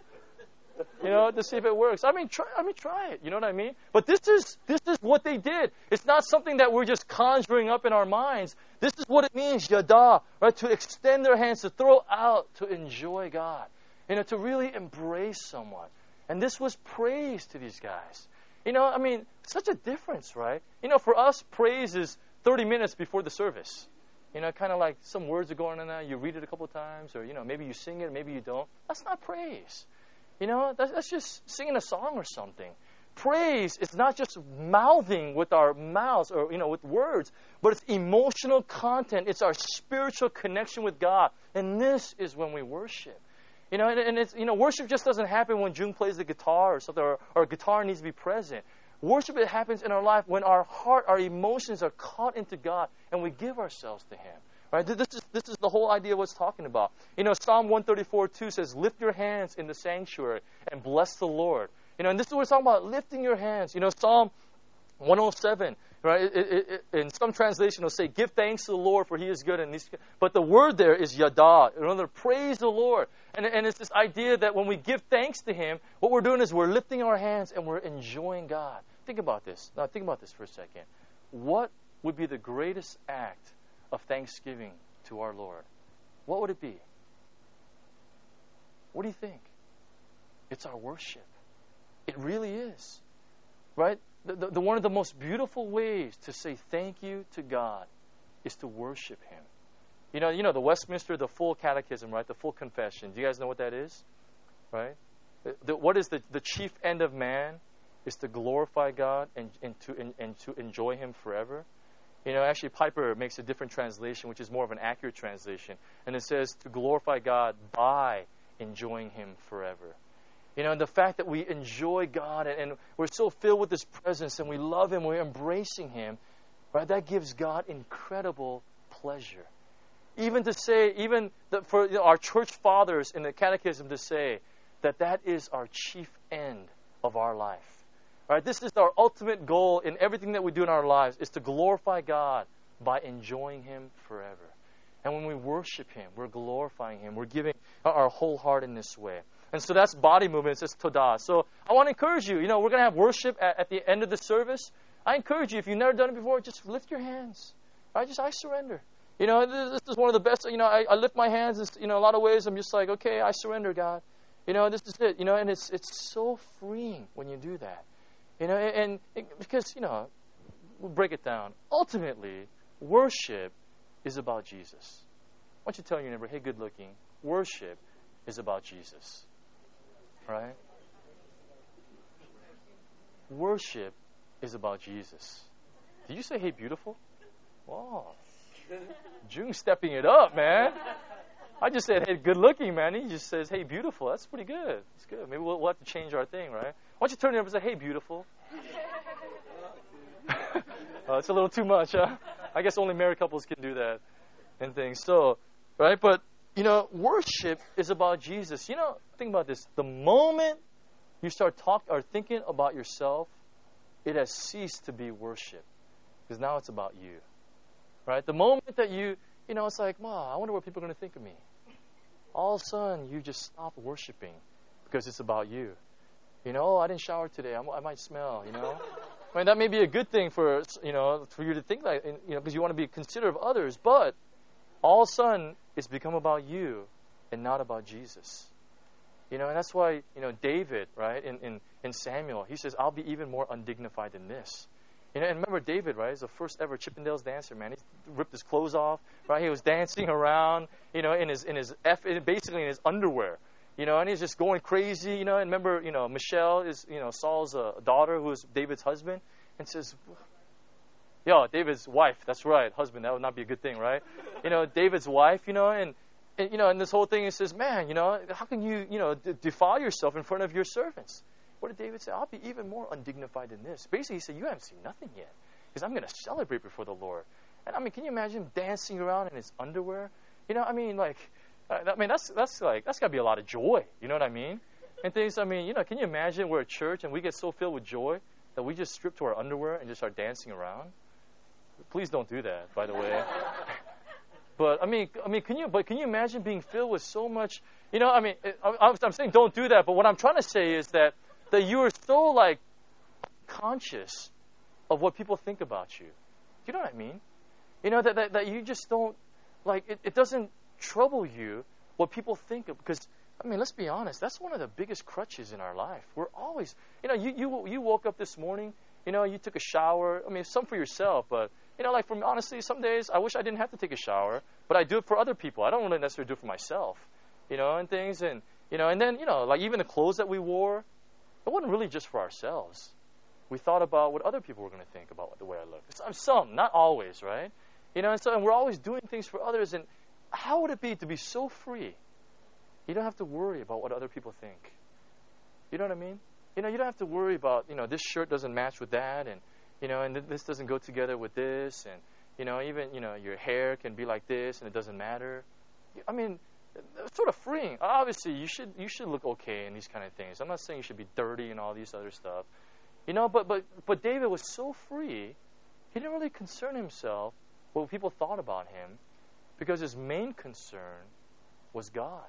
You know, to see if it works. I mean, try, I mean, try it. You know what I mean? But this is this is what they did. It's not something that we're just conjuring up in our minds. This is what it means, yada, right? To extend their hands, to throw out, to enjoy God. You know, to really embrace someone. And this was praise to these guys. You know, I mean, such a difference, right? You know, for us, praise is thirty minutes before the service. You know, kind of like some words are going on there. You read it a couple of times, or, you know, maybe you sing it, maybe you don't. That's not praise. You know, that's, that's just singing a song or something. Praise is not just mouthing with our mouths or, you know, with words, but it's emotional content. It's our spiritual connection with God. And this is when we worship. You know, and, and it's, you know, worship just doesn't happen when June plays the guitar or something, or, or a guitar needs to be present. Worship, it happens in our life when our heart, our emotions are caught into God and we give ourselves to Him. Right? This is this is the whole idea of what's talking about. You know, Psalm one thirty-four two says, lift your hands in the sanctuary and bless the Lord. You know, and this is what it's talking about, lifting your hands. You know, Psalm one oh seven, right? It, it, it, in some translation, it'll say, give thanks to the Lord for He is good. And these, but the word there is yada. In other words, praise the Lord. And, and it's this idea that when we give thanks to Him, what we're doing is we're lifting our hands and we're enjoying God. Think about this. Now, think about this for a second. What would be the greatest act of thanksgiving to our Lord? What would it be? What do you think? It's our worship. It really is. Right? The, the, the, one of the most beautiful ways to say thank you to God is to worship Him. You know, you know the Westminster, the full catechism, right? The full confession. Do you guys know what that is? Right? The, the, what is the, the chief end of man? Is to glorify God and, and, to, and, and to enjoy Him forever. You know, actually Piper makes a different translation, which is more of an accurate translation. And it says to glorify God by enjoying Him forever. You know, and the fact that we enjoy God and, and we're so filled with His presence and we love Him, we're embracing Him, right? That gives God incredible pleasure. Even to say, even the, for you know, our church fathers in the catechism to say that that is our chief end of our life. Right? This is our ultimate goal in everything that we do in our lives, is to glorify God by enjoying Him forever. And when we worship Him, we're glorifying Him. We're giving our whole heart in this way. And so that's body movements. It's todah. So I want to encourage you. You know, we're going to have worship at, at the end of the service. I encourage you, if you've never done it before, just lift your hands. Right? Just, I surrender. You know, this is one of the best. You know, I, I lift my hands. And, you know, a lot of ways I'm just like, okay, I surrender, God. You know, this is it. You know, and it's it's so freeing when you do that. You know, and, and because, you know, we'll break it down. Ultimately, worship is about Jesus. Why don't you tell your neighbor, hey, good looking, worship is about Jesus. Right? Worship is about Jesus. Did you say, hey, beautiful? Wow. June stepping it up, man. I just said, hey, good looking, man. He just says, hey, beautiful. That's pretty good. It's good. Maybe we'll, we'll have to change our thing, right? Why don't you turn it over and say, hey, beautiful? uh, it's a little too much, huh? I guess only married couples can do that and things. So, right? But, you know, worship is about Jesus. You know, think about this. The moment you start talking or thinking about yourself, it has ceased to be worship. Because now it's about you. Right? The moment that you, you know, it's like, wow, I wonder what people are going to think of me. All of a sudden, you just stop worshiping because it's about you. You know, oh, I didn't shower today. I'm, I might smell, you know. I mean, that may be a good thing for, you know, for you to think like, you know, because you want to be considerate of others. But all of a sudden, it's become about you and not about Jesus. You know, and that's why, you know, David, right, in, in, in Samuel, he says, I'll be even more undignified than this. You know, and remember David, right? He's the first ever Chippendales dancer, man. He ripped his clothes off, right? He was dancing around, you know, in his in his F, basically in his underwear, you know, and he's just going crazy, you know. And remember, you know, Michelle is, you know, Saul's uh, daughter, who is David's husband, and says, "Yo, David's wife. That's right, husband. That would not be a good thing, right? You know, David's wife, you know, and, and you know, and this whole thing, he says, man, you know, how can you, you know, d- defile yourself in front of your servants?" What did David say? I'll be even more undignified than this. Basically, he said, you haven't seen nothing yet. Because I'm going to celebrate before the Lord. And I mean, can you imagine him dancing around in his underwear? You know, I mean, like, uh, I mean, that's that's like, that's got to be a lot of joy. You know what I mean? And things, I mean, you know, can you imagine we're at church and we get so filled with joy that we just strip to our underwear and just start dancing around? Please don't do that, by the way. But I mean, I mean, can you? But can you imagine being filled with so much? You know, I mean, I, I'm saying don't do that. But what I'm trying to say is that that you are so like conscious of what people think about you. You know what I mean? You know that that, that you just don't like it, it. Doesn't trouble you what people think of, because I mean, let's be honest. That's one of the biggest crutches in our life. We're always, you know, you you you woke up this morning. You know, you took a shower. I mean, some for yourself, but you know, like for me, honestly, some days I wish I didn't have to take a shower, but I do it for other people. I don't really necessarily do it for myself, you know, and things, and you know, and then you know, like even the clothes that we wore, it wasn't really just for ourselves. We thought about what other people were going to think about the way I look. Some, some, not always, right? You know, and so and we're always doing things for others. And how would it be to be so free? You don't have to worry about what other people think. You know what I mean? You know, you don't have to worry about, you know, this shirt doesn't match with that, and you know, and th- this doesn't go together with this, and you know, even you know, your hair can be like this, and it doesn't matter. I mean, it's sort of freeing. Obviously, you should you should look okay in these kind of things. I'm not saying you should be dirty and all these other stuff, you know. But but but David was so free, he didn't really concern himself with what people thought about him, because his main concern was God.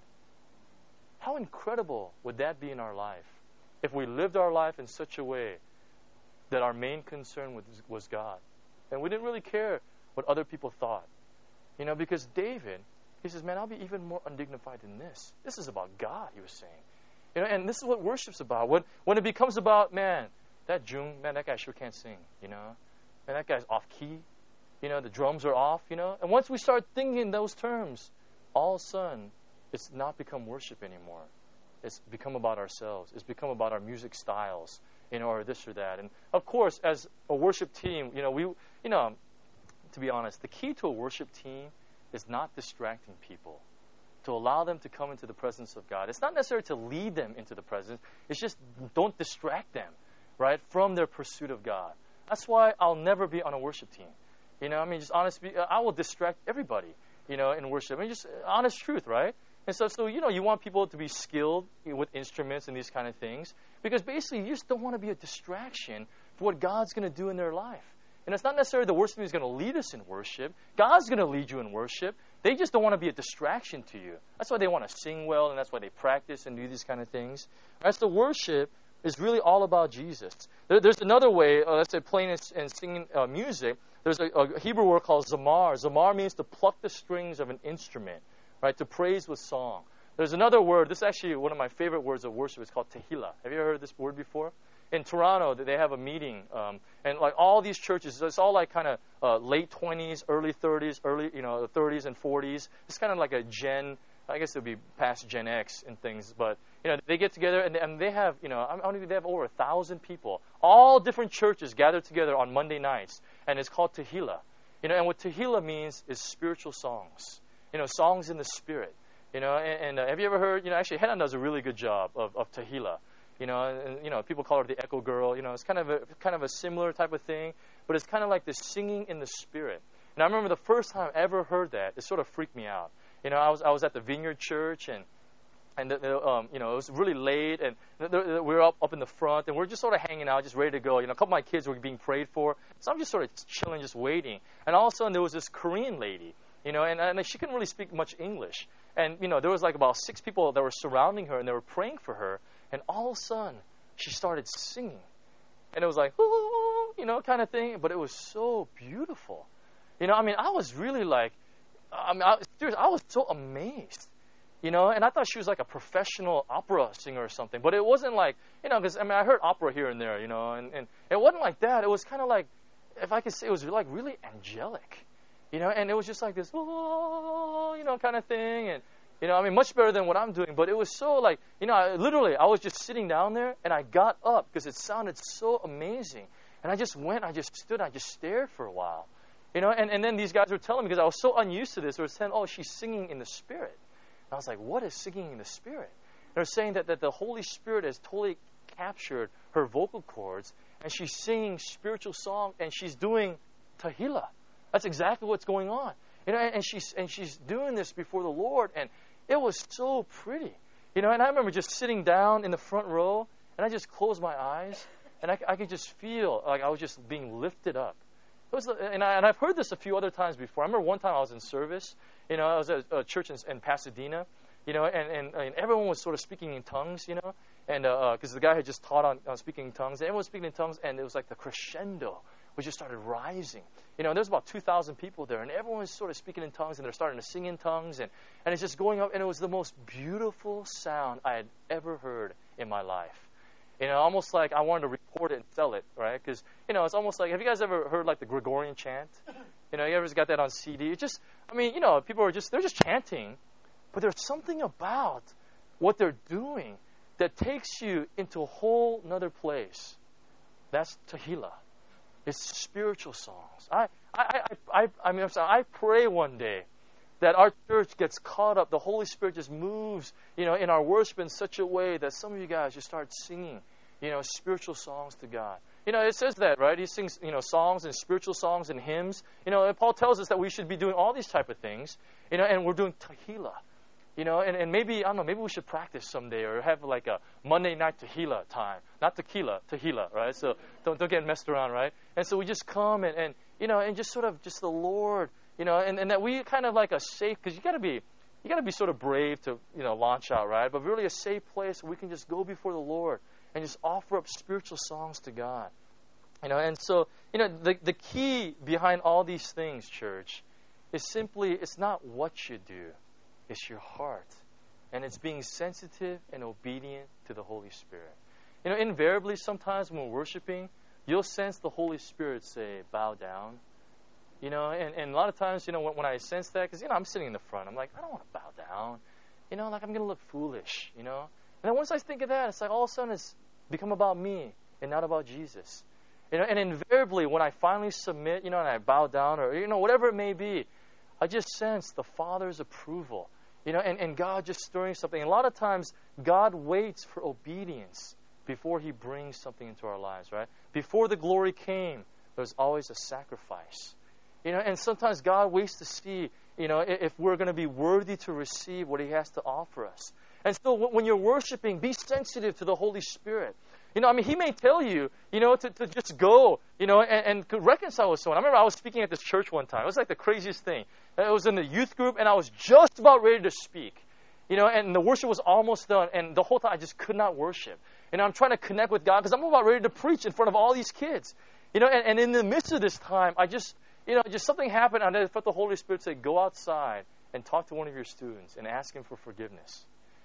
How incredible would that be in our life if we lived our life in such a way that our main concern was, was God, and we didn't really care what other people thought, you know? Because David, he says, man, I'll be even more undignified than this. This is about God, he was saying. You know, and this is what worship's about. When, when it becomes about, man, that Jung, man, that guy sure can't sing, you know? Man, that guy's off key. You know, the drums are off, you know? And once we start thinking in those terms, all of a sudden, it's not become worship anymore. It's become about ourselves. It's become about our music styles, you know, or this or that. And, of course, as a worship team, you know, we, you know, to be honest, the key to a worship team is not distracting people, to allow them to come into the presence of God. It's not necessary to lead them into the presence. It's just don't distract them, right, from their pursuit of God. That's why I'll never be on a worship team. You know, I mean, just honestly, I will distract everybody, you know, in worship. I mean, just honest truth, right? And so, so, you know, you want people to be skilled with instruments and these kind of things, because basically you just don't want to be a distraction for what God's going to do in their life. And it's not necessarily the worship team is going to lead us in worship. God's going to lead you in worship. They just don't want to be a distraction to you. That's why they want to sing well, and that's why they practice and do these kind of things. As the worship is really all about Jesus. There, there's another way, uh, let's say playing and, and singing uh, music. There's a, a Hebrew word called zamar. Zamar means to pluck the strings of an instrument, right, to praise with song. There's another word. This is actually one of my favorite words of worship. It's called tehillah. Have you ever heard this word before? In Toronto, they have a meeting, um, and like all these churches, it's all like kind of uh, late twenties, early thirties, early you know thirties and forties. It's kind of like a Gen, I guess it would be past Gen X and things, but you know they get together and, and they have you know I don't even they have over a thousand people, all different churches gathered together on Monday nights, and it's called tehillah. You know, and what tehillah means is spiritual songs. You know, songs in the spirit. You know, and, and uh, have you ever heard, you know, actually Hannah does a really good job of, of Tehillah. You know, and, you know, people call her the Echo Girl. You know, it's kind of a kind of a similar type of thing, but it's kind of like the singing in the Spirit. And I remember the first time I ever heard that, it sort of freaked me out. You know, I was I was at the Vineyard Church, and and the, the, um, you know, it was really late, and the, the, we were up up in the front, and we're just sort of hanging out, just ready to go. You know, a couple of my kids were being prayed for, so I'm just sort of chilling, just waiting. And all of a sudden, there was this Korean lady. You know, and, and she couldn't really speak much English. And, you know, there was like about six people that were surrounding her, and they were praying for her. And all of a sudden, she started singing. And it was like, ooh, you know, kind of thing. But it was so beautiful. You know, I mean, I was really like, I mean, I, seriously, I was so amazed. You know, and I thought she was like a professional opera singer or something. But it wasn't like, you know, because, I mean, I heard opera here and there, you know. And, and it wasn't like that. It was kind of like, if I could say, it was like really angelic. You know, and it was just like this, oh, you know, kind of thing. And, you know, I mean, much better than what I'm doing. But it was so like, you know, I, literally, I was just sitting down there, and I got up because it sounded so amazing. And I just went, I just stood, I just stared for a while. You know, and, and then these guys were telling me, because I was so unused to this, they were saying, oh, she's singing in the Spirit. And I was like, what is singing in the Spirit? And they're saying that, that the Holy Spirit has totally captured her vocal cords, and she's singing spiritual songs, and she's doing Tehillah. That's exactly what's going on. You know, and, and she's and she's doing this before the Lord, and it was so pretty. You know, and I remember just sitting down in the front row, and I just closed my eyes, and I, I could just feel like I was just being lifted up. It was, and, I, and I've heard this a few other times before. I remember one time I was in service. You know, I was at a church in, in Pasadena. You know, and, and, and everyone was sort of speaking in tongues. You know, and because uh, the guy had just taught on, on speaking in tongues, and everyone was speaking in tongues, and it was like the crescendo, which just started rising. You know, there's about two thousand people there, and everyone was sort of speaking in tongues, and they're starting to sing in tongues, and, and it's just going up, and it was the most beautiful sound I had ever heard in my life. You know, almost like I wanted to record it and sell it, right? Because, you know, it's almost like, have you guys ever heard like the Gregorian chant? You know, you ever got that on C D? It just, I mean, you know, people are just, they're just chanting, but there's something about what they're doing that takes you into a whole nother place. That's Tehillah. It's spiritual songs. I, I, I, I, I mean, I'm sorry, I pray one day that our church gets caught up. The Holy Spirit just moves, you know, in our worship in such a way that some of you guys just start singing, you know, spiritual songs to God. You know, it says that, right? He sings, you know, songs and spiritual songs and hymns. You know, and Paul tells us that we should be doing all these type of things, you know, and we're doing Tehillah. You know, and, and maybe, I don't know, maybe we should practice someday or have like a Monday night Tehillah time. Not tequila, Tehillah, right? So don't don't get messed around, right? And so we just come and, and you know, and just sort of just the Lord, you know, and, and that we kind of like a safe, because you got to be, you got to be sort of brave to, you know, launch out, right? But really a safe place where we can just go before the Lord and just offer up spiritual songs to God. You know, and so, you know, the the key behind all these things, church, is simply, it's not what you do. It's your heart. And it's being sensitive and obedient to the Holy Spirit. You know, invariably, sometimes when we're worshiping, you'll sense the Holy Spirit say, bow down. You know, and, and a lot of times, you know, when, when I sense that, because, you know, I'm sitting in the front, I'm like, I don't want to bow down. You know, like I'm going to look foolish, you know. And then once I think of that, it's like all of a sudden it's become about me and not about Jesus. You know, and invariably, when I finally submit, you know, and I bow down or, you know, whatever it may be, I just sense the Father's approval. You know, and, and God just stirring something. And a lot of times, God waits for obedience before He brings something into our lives, right? Before the glory came, there's always a sacrifice. You know, and sometimes God waits to see, you know, if we're going to be worthy to receive what He has to offer us. And so when you're worshiping, be sensitive to the Holy Spirit. You know, I mean, He may tell you, you know, to, to just go, you know, and, and reconcile with someone. I remember I was speaking at this church one time. It was like the craziest thing. It was in the youth group, and I was just about ready to speak. You know, and the worship was almost done, and the whole time I just could not worship. And I'm trying to connect with God because I'm about ready to preach in front of all these kids. You know, and, and in the midst of this time, I just, you know, just something happened, and I felt the Holy Spirit say, go outside and talk to one of your students and ask him for forgiveness.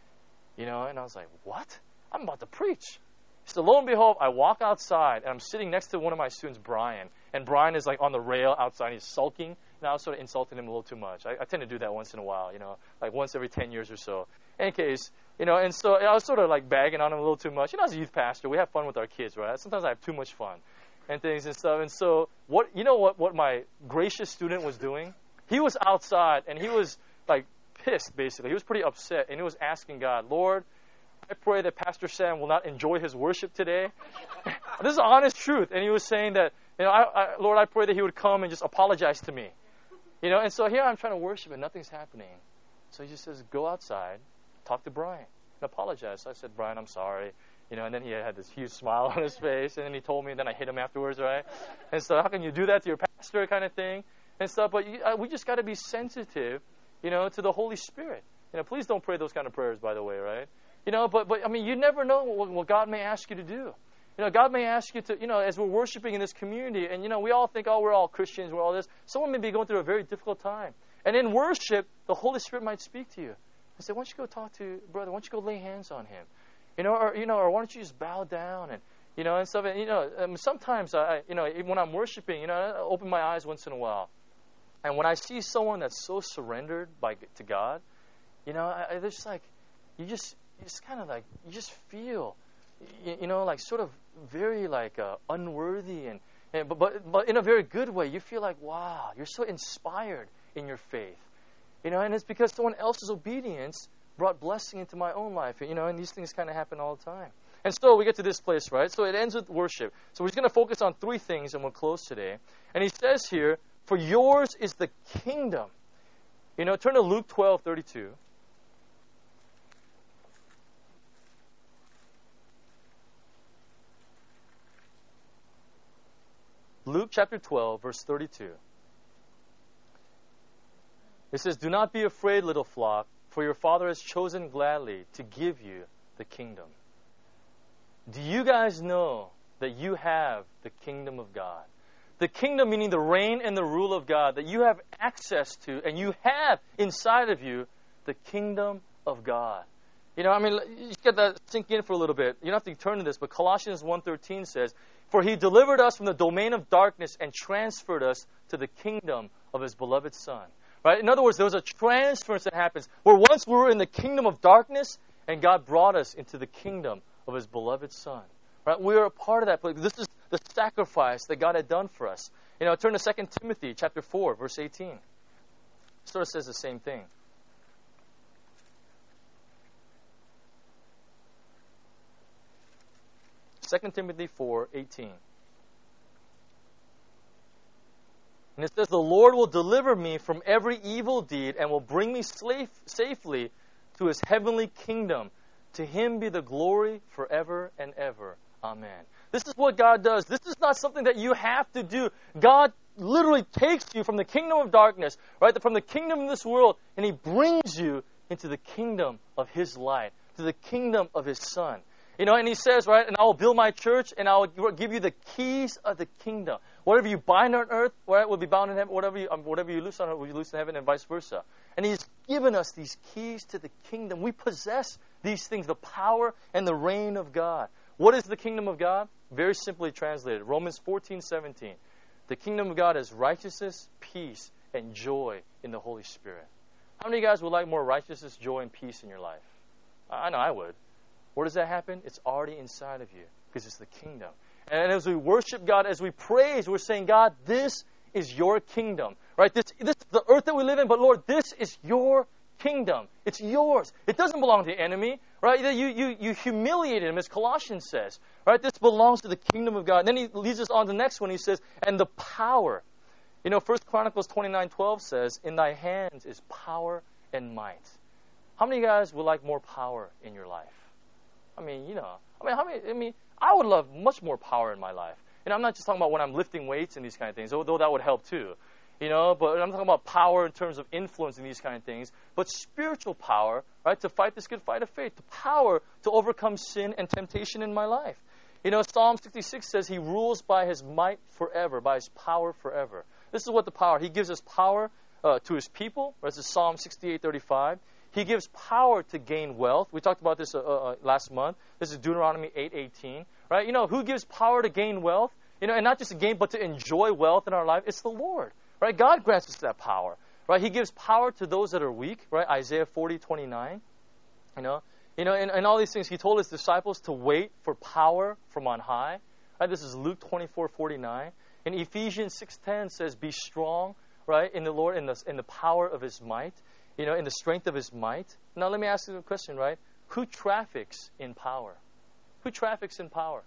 You know, and I was like, what? I'm about to preach. So lo and behold, I walk outside, and I'm sitting next to one of my students, Brian. And Brian is like on the rail outside. He's sulking, and I was sort of insulting him a little too much. I, I tend to do that once in a while, you know, like once every ten years or so. In case, you know, and so I was sort of like bagging on him a little too much. You know, as a youth pastor, we have fun with our kids, right? Sometimes I have too much fun and things and stuff. And so what, you know what, what my gracious student was doing? He was outside, and he was like pissed, basically. He was pretty upset, and he was asking God, Lord, I pray that Pastor Sam will not enjoy his worship today. This is the honest truth. And he was saying that, you know, I, I, Lord, I pray that he would come and just apologize to me. You know, and so here I'm trying to worship and nothing's happening. So he just says, go outside, talk to Brian, and apologize. So I said, Brian, I'm sorry. You know, and then he had this huge smile on his face, and then he told me, and then I hit him afterwards, right? And so how can you do that to your pastor kind of thing and stuff? But you, uh, we just got to be sensitive, you know, to the Holy Spirit. You know, please don't pray those kind of prayers, by the way, right? You know, but, but I mean, you never know what, what God may ask you to do. You know, God may ask you to, you know, as we're worshiping in this community, and, you know, we all think, oh, we're all Christians, we're all this. Someone may be going through a very difficult time. And in worship, the Holy Spirit might speak to you and say, why don't you go talk to brother? Why don't you go lay hands on him? You know, or, you know, or why don't you just bow down and, you know, and stuff. And, you know, um, sometimes, I, you know, when I'm worshiping, you know, I open my eyes once in a while. And when I see someone that's so surrendered by to God, you know, I, I just like, you just, you just kind of like, you just feel, you, you know, like sort of very like uh, unworthy and, and but, but but in a very good way. You feel like, wow, you're so inspired in your faith, you know, and it's because someone else's obedience brought blessing into my own life, you know, and these things kind of happen all the time. And so we get to this place, right? So it ends with worship. So we're going to focus on three things, and we'll close today. And he says here, for yours is the kingdom. You know, turn to Luke twelve thirty-two. Luke chapter twelve, verse thirty-two. It says, do not be afraid, little flock, for your Father has chosen gladly to give you the kingdom. Do you guys know that you have the kingdom of God? The kingdom meaning the reign and the rule of God, that you have access to, and you have inside of you the kingdom of God. You know, I mean, you just get that sink in for a little bit. You don't have to turn to this, but Colossians one thirteen says, for he delivered us from the domain of darkness and transferred us to the kingdom of his beloved Son. Right? In other words, there was a transference that happens where once we were in the kingdom of darkness and God brought us into the kingdom of his beloved Son. Right? We are a part of that place. This is the sacrifice that God had done for us. You know, turn to Second Timothy chapter four, verse eighteen. It sort of says the same thing. Second Timothy four eighteen. And it says, the Lord will deliver me from every evil deed and will bring me safe, safely to his heavenly kingdom. To him be the glory forever and ever. Amen. This is what God does. This is not something that you have to do. God literally takes you from the kingdom of darkness, right, from the kingdom of this world, and he brings you into the kingdom of his light, to the kingdom of his Son. You know, and he says, right, and I will build my church, and I will give you the keys of the kingdom. Whatever you bind on earth, right, will be bound in heaven. Whatever you, um, whatever you loose on earth will be loosed in heaven, and vice versa. And he's given us these keys to the kingdom. We possess these things, the power and the reign of God. What is the kingdom of God? Very simply translated, Romans fourteen seventeen. The kingdom of God is righteousness, peace, and joy in the Holy Spirit. How many of you guys would like more righteousness, joy, and peace in your life? I know I would. Where does that happen? It's already inside of you because it's the kingdom. And as we worship God, as we praise, we're saying, God, this is your kingdom, right? This, this is the earth that we live in, but Lord, this is your kingdom. It's yours. It doesn't belong to the enemy, right? You, you, you humiliated him, as Colossians says, right? This belongs to the kingdom of God. And then he leads us on to the next one. He says, and the power. You know, First Chronicles twenty-nine twelve says, in thy hands is power and might. How many of you guys would like more power in your life? I mean, you know, I mean, how many, I mean, I would love much more power in my life. And I'm not just talking about when I'm lifting weights and these kind of things, although that would help too. You know, but I'm talking about power in terms of influence and these kind of things. But spiritual power, right, to fight this good fight of faith. The power to overcome sin and temptation in my life. You know, Psalm sixty-six says he rules by his might forever, by his power forever. This is what the power, he gives us power uh, to his people. Right? This is Psalm sixty-eight thirty-five. He gives power to gain wealth. We talked about this uh, uh, last month. This is Deuteronomy eight eighteen. Right? You know, who gives power to gain wealth? You know, and not just to gain, but to enjoy wealth in our life. It's the Lord. Right? God grants us that power. Right? He gives power to those that are weak. Right? Isaiah forty twenty-nine. You know, you know, and, and all these things. He told his disciples to wait for power from on high. Right? This is Luke twenty-four forty-nine. And Ephesians six ten says, "Be strong, right, in the Lord, in the in the power of His might." you know, in the strength of his might. Now let me ask you a question, right? Who traffics in power? Who traffics in power?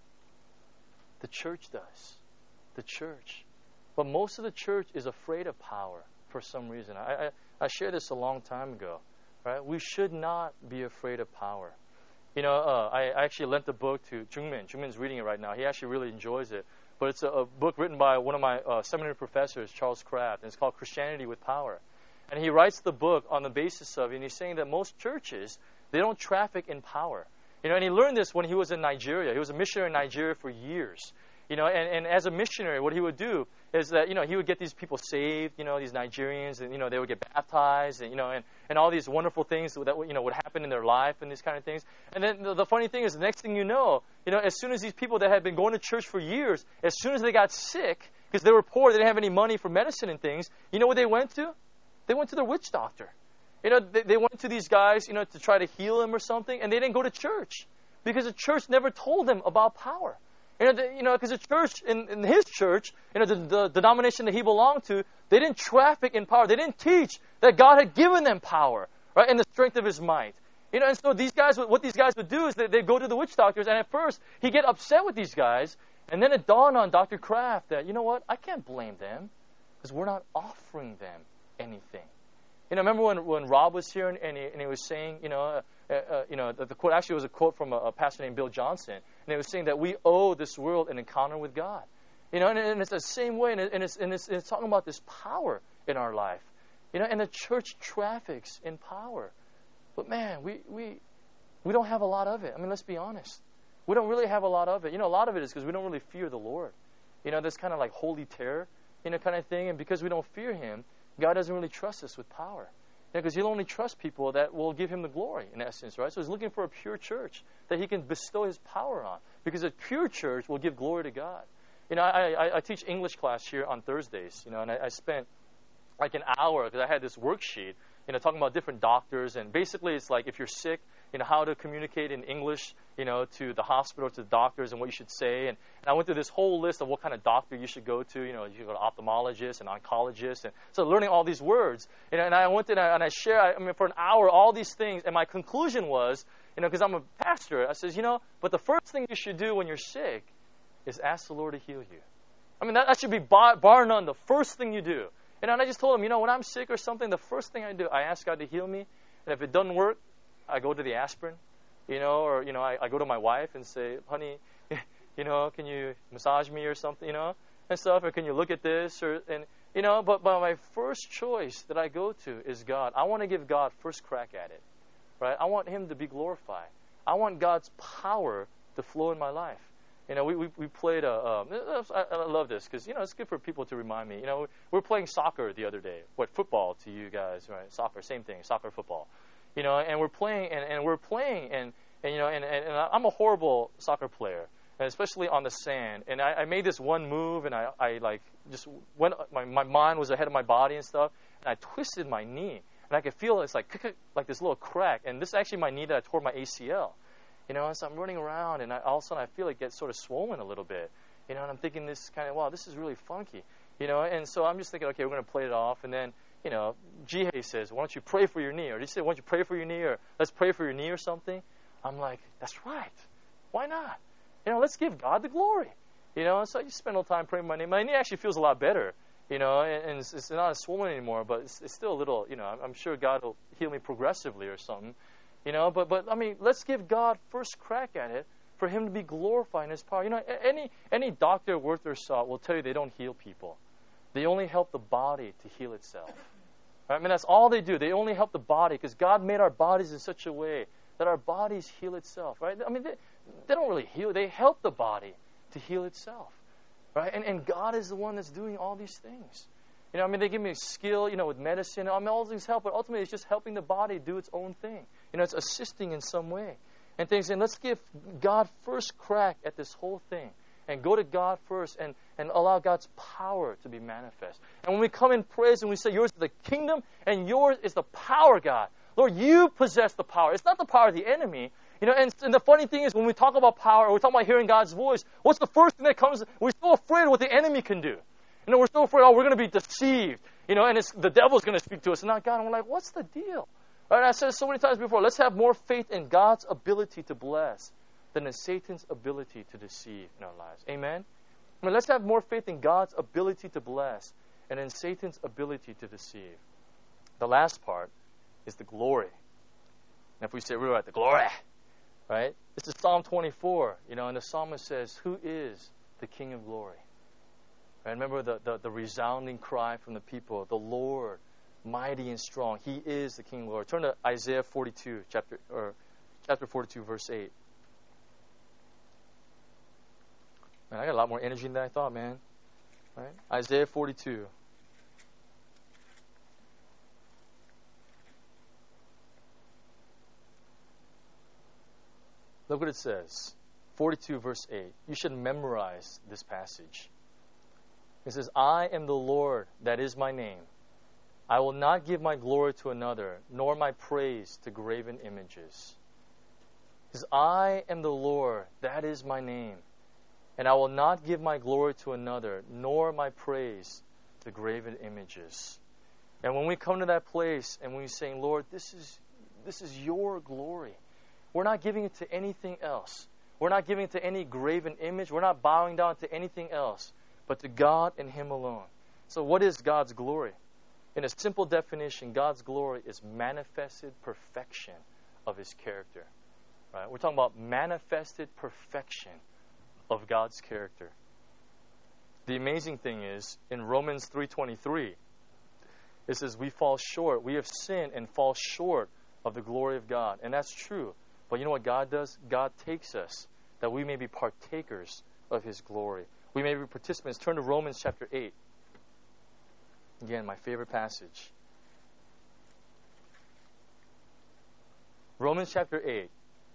The church does. The church. But most of the church is afraid of power for some reason. I, I, I shared this a long time ago. Right? We should not be afraid of power. You know, uh, I, I actually lent the book to Jungmin. Jungmin's reading it right now. He actually really enjoys it. But it's a, a book written by one of my uh, seminary professors, Charles Kraft, and it's called Christianity with Power. And he writes the book on the basis of it, and he's saying that most churches, they don't traffic in power. You know, and he learned this when he was in Nigeria. He was a missionary in Nigeria for years. You know, and, and as a missionary, what he would do is that, you know, he would get these people saved, you know, these Nigerians, and, you know, they would get baptized, and, you know, and, and all these wonderful things that, you know, would happen in their life and these kind of things. And then the, the funny thing is, the next thing you know, you know, as soon as these people that had been going to church for years, as soon as they got sick, because they were poor, they didn't have any money for medicine and things, you know what they went to? They went to their witch doctor. You know, they, they went to these guys, you know, to try to heal them or something, and they didn't go to church because the church never told them about power. You know, the, you know, because the church, in, in his church, you know, the, the denomination that he belonged to, they didn't traffic in power. They didn't teach that God had given them power, right, in the strength of his might. You know, and so these guys, what these guys would do is they they'd go to the witch doctors, and at first, he'd get upset with these guys, and then it dawned on Doctor Kraft that, you know what, I can't blame them, because we're not offering them anything. You know, remember when, when Rob was here, and, and, he, and he was saying, you know, uh, uh, you know, the, the quote actually was a quote from a, a pastor named Bill Johnson, and he was saying that we owe this world an encounter with God. You know, and, and it's the same way, and, it, and, it's, and, it's, and it's talking about this power in our life. You know, and the church traffics in power. But man, we, we, we don't have a lot of it. I mean, let's be honest. We don't really have a lot of it. You know, a lot of it is because we don't really fear the Lord. You know, this kind of like holy terror, you know, kind of thing. And because we don't fear him, God doesn't really trust us with power. Because you know, he'll only trust people that will give him the glory, in essence, right? So he's looking for a pure church that he can bestow his power on. Because a pure church will give glory to God. You know, I, I, I teach English class here on Thursdays, you know, and I, I spent like an hour, because I had this worksheet, you know, talking about different doctors. And basically it's like if you're sick, you know, how to communicate in English, you know, to the hospital, to the doctors, and what you should say. And, and I went through this whole list of what kind of doctor you should go to. You know, you should go to ophthalmologist and oncologist. And so learning all these words. You know, and I went through and I, and I shared, I mean, for an hour, all these things. And my conclusion was, you know, because I'm a pastor, I says, you know, but the first thing you should do when you're sick is ask the Lord to heal you. I mean, that, that should be bar, bar none the first thing you do. You know, and I just told him, you know, when I'm sick or something, the first thing I do, I ask God to heal me. And if it doesn't work, I go to the aspirin, you know, or, you know, I, I go to my wife and say, honey, you know, can you massage me or something, you know, and stuff, or can you look at this, or, and, you know, but, but my first choice that I go to is God. I want to give God first crack at it, right? I want him to be glorified. I want God's power to flow in my life. You know, we we, we played a, um, I, I love this because, you know, it's good for people to remind me. You know, we were playing soccer the other day. What, football to you guys, right? Soccer, same thing, soccer, football. You know, and we're playing, and, and we're playing, and, and you know, and, and, and I'm a horrible soccer player, and especially on the sand. And I, I made this one move, and I, I like just went. My my mind was ahead of my body and stuff, and I twisted my knee, and I could feel it's like like this little crack. And this is actually my knee that I tore my A C L. You know, and so I'm running around, and I, all of a sudden I feel it gets sort of swollen a little bit. You know, and I'm thinking this kind of, wow, this is really funky. You know, and so I'm just thinking, okay, we're going to play it off, and then, you know, Jihei says, why don't you pray for your knee? Or did he say, why don't you pray for your knee? Or let's pray for your knee or something? I'm like, that's right. Why not? You know, let's give God the glory. You know, so I just spend a little time praying for my knee. My knee actually feels a lot better, you know, and, and it's, it's not as swollen anymore, but it's, it's still a little, you know, I'm, I'm sure God will heal me progressively or something. You know, but, but I mean, let's give God first crack at it for him to be glorified in his power. You know, any any doctor worth their salt will tell you they don't heal people. They only help the body to heal itself. Right? I mean, that's all they do. They only help the body because God made our bodies in such a way that our bodies heal itself. Right? I mean, they, they don't really heal. They help the body to heal itself. Right? And, and God is the one that's doing all these things. You know, I mean, they give me skill, you know, with medicine. I mean, all these help, but ultimately it's just helping the body do its own thing. You know, it's assisting in some way. And things, and let's give God first crack at this whole thing. And go to God first and, and allow God's power to be manifest. And when we come in praise and we say, yours is the kingdom and yours is the power, God. Lord, you possess the power. It's not the power of the enemy. You know, and, and the funny thing is when we talk about power or we talk about hearing God's voice, what's the first thing that comes? We're so afraid of what the enemy can do. You know, we're so afraid, oh, we're going to be deceived. You know, and it's, the devil's going to speak to us, and not God. And we're like, what's the deal? Right? I said so many times before, let's have more faith in God's ability to bless than in Satan's ability to deceive in our lives. Amen? I mean, let's have more faith in God's ability to bless and in Satan's ability to deceive. The last part is the glory. And if we say, we're at the glory, right? This is Psalm twenty-four, you know, and the psalmist says, who is the King of glory? Right? Remember the, the, the resounding cry from the people, the Lord, mighty and strong. He is the King of glory. Turn to Isaiah forty-two, chapter or chapter forty-two, verse eight. Man, I got a lot more energy than I thought, man. Right? Isaiah forty-two. Look what it says. forty-two, verse eight. You should memorize this passage. It says, I am the Lord, that is my name. I will not give my glory to another, nor my praise to graven images. It says, I am the Lord, that is my name. And I will not give my glory to another, nor my praise to graven images. And when we come to that place and we say, Lord, this is this is your glory. We're not giving it to anything else. We're not giving it to any graven image. We're not bowing down to anything else, but to God and Him alone. So what is God's glory? In a simple definition, God's glory is manifested perfection of His character. Right? We're talking about manifested perfection of God's character. The amazing thing is, in Romans three twenty-three, it says, we fall short. We have sinned and fall short of the glory of God. And that's true. But you know what God does? God takes us that we may be partakers of His glory. We may be participants. Turn to Romans chapter eight. Again, my favorite passage. Romans chapter eight,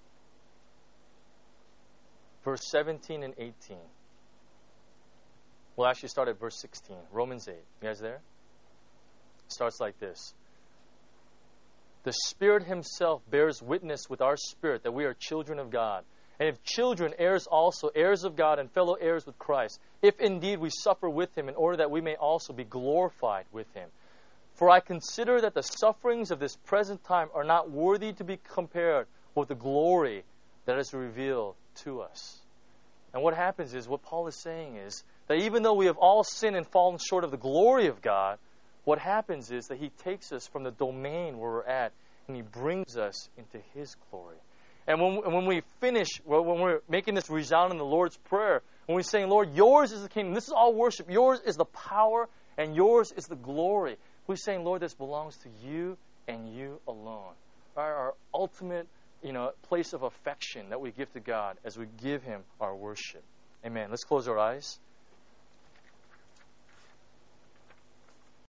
verse seventeen and eighteen. We'll actually start at verse sixteen. Romans eight. You guys there? It starts like this. The Spirit Himself bears witness with our spirit that we are children of God. And if children, heirs also, heirs of God and fellow heirs with Christ, if indeed we suffer with Him in order that we may also be glorified with Him. For I consider that the sufferings of this present time are not worthy to be compared with the glory that is revealed to us. And what happens is, what Paul is saying is, that even though we have all sinned and fallen short of the glory of God, what happens is that He takes us from the domain where we're at and He brings us into His glory. And when, when we finish, when we're making this resound in the Lord's Prayer, when we're saying, Lord, yours is the kingdom, this is all worship, yours is the power, and yours is the glory. We're saying, Lord, this belongs to you and you alone. Our, our ultimate, you know, place of affection that we give to God as we give Him our worship. Amen. Let's close our eyes.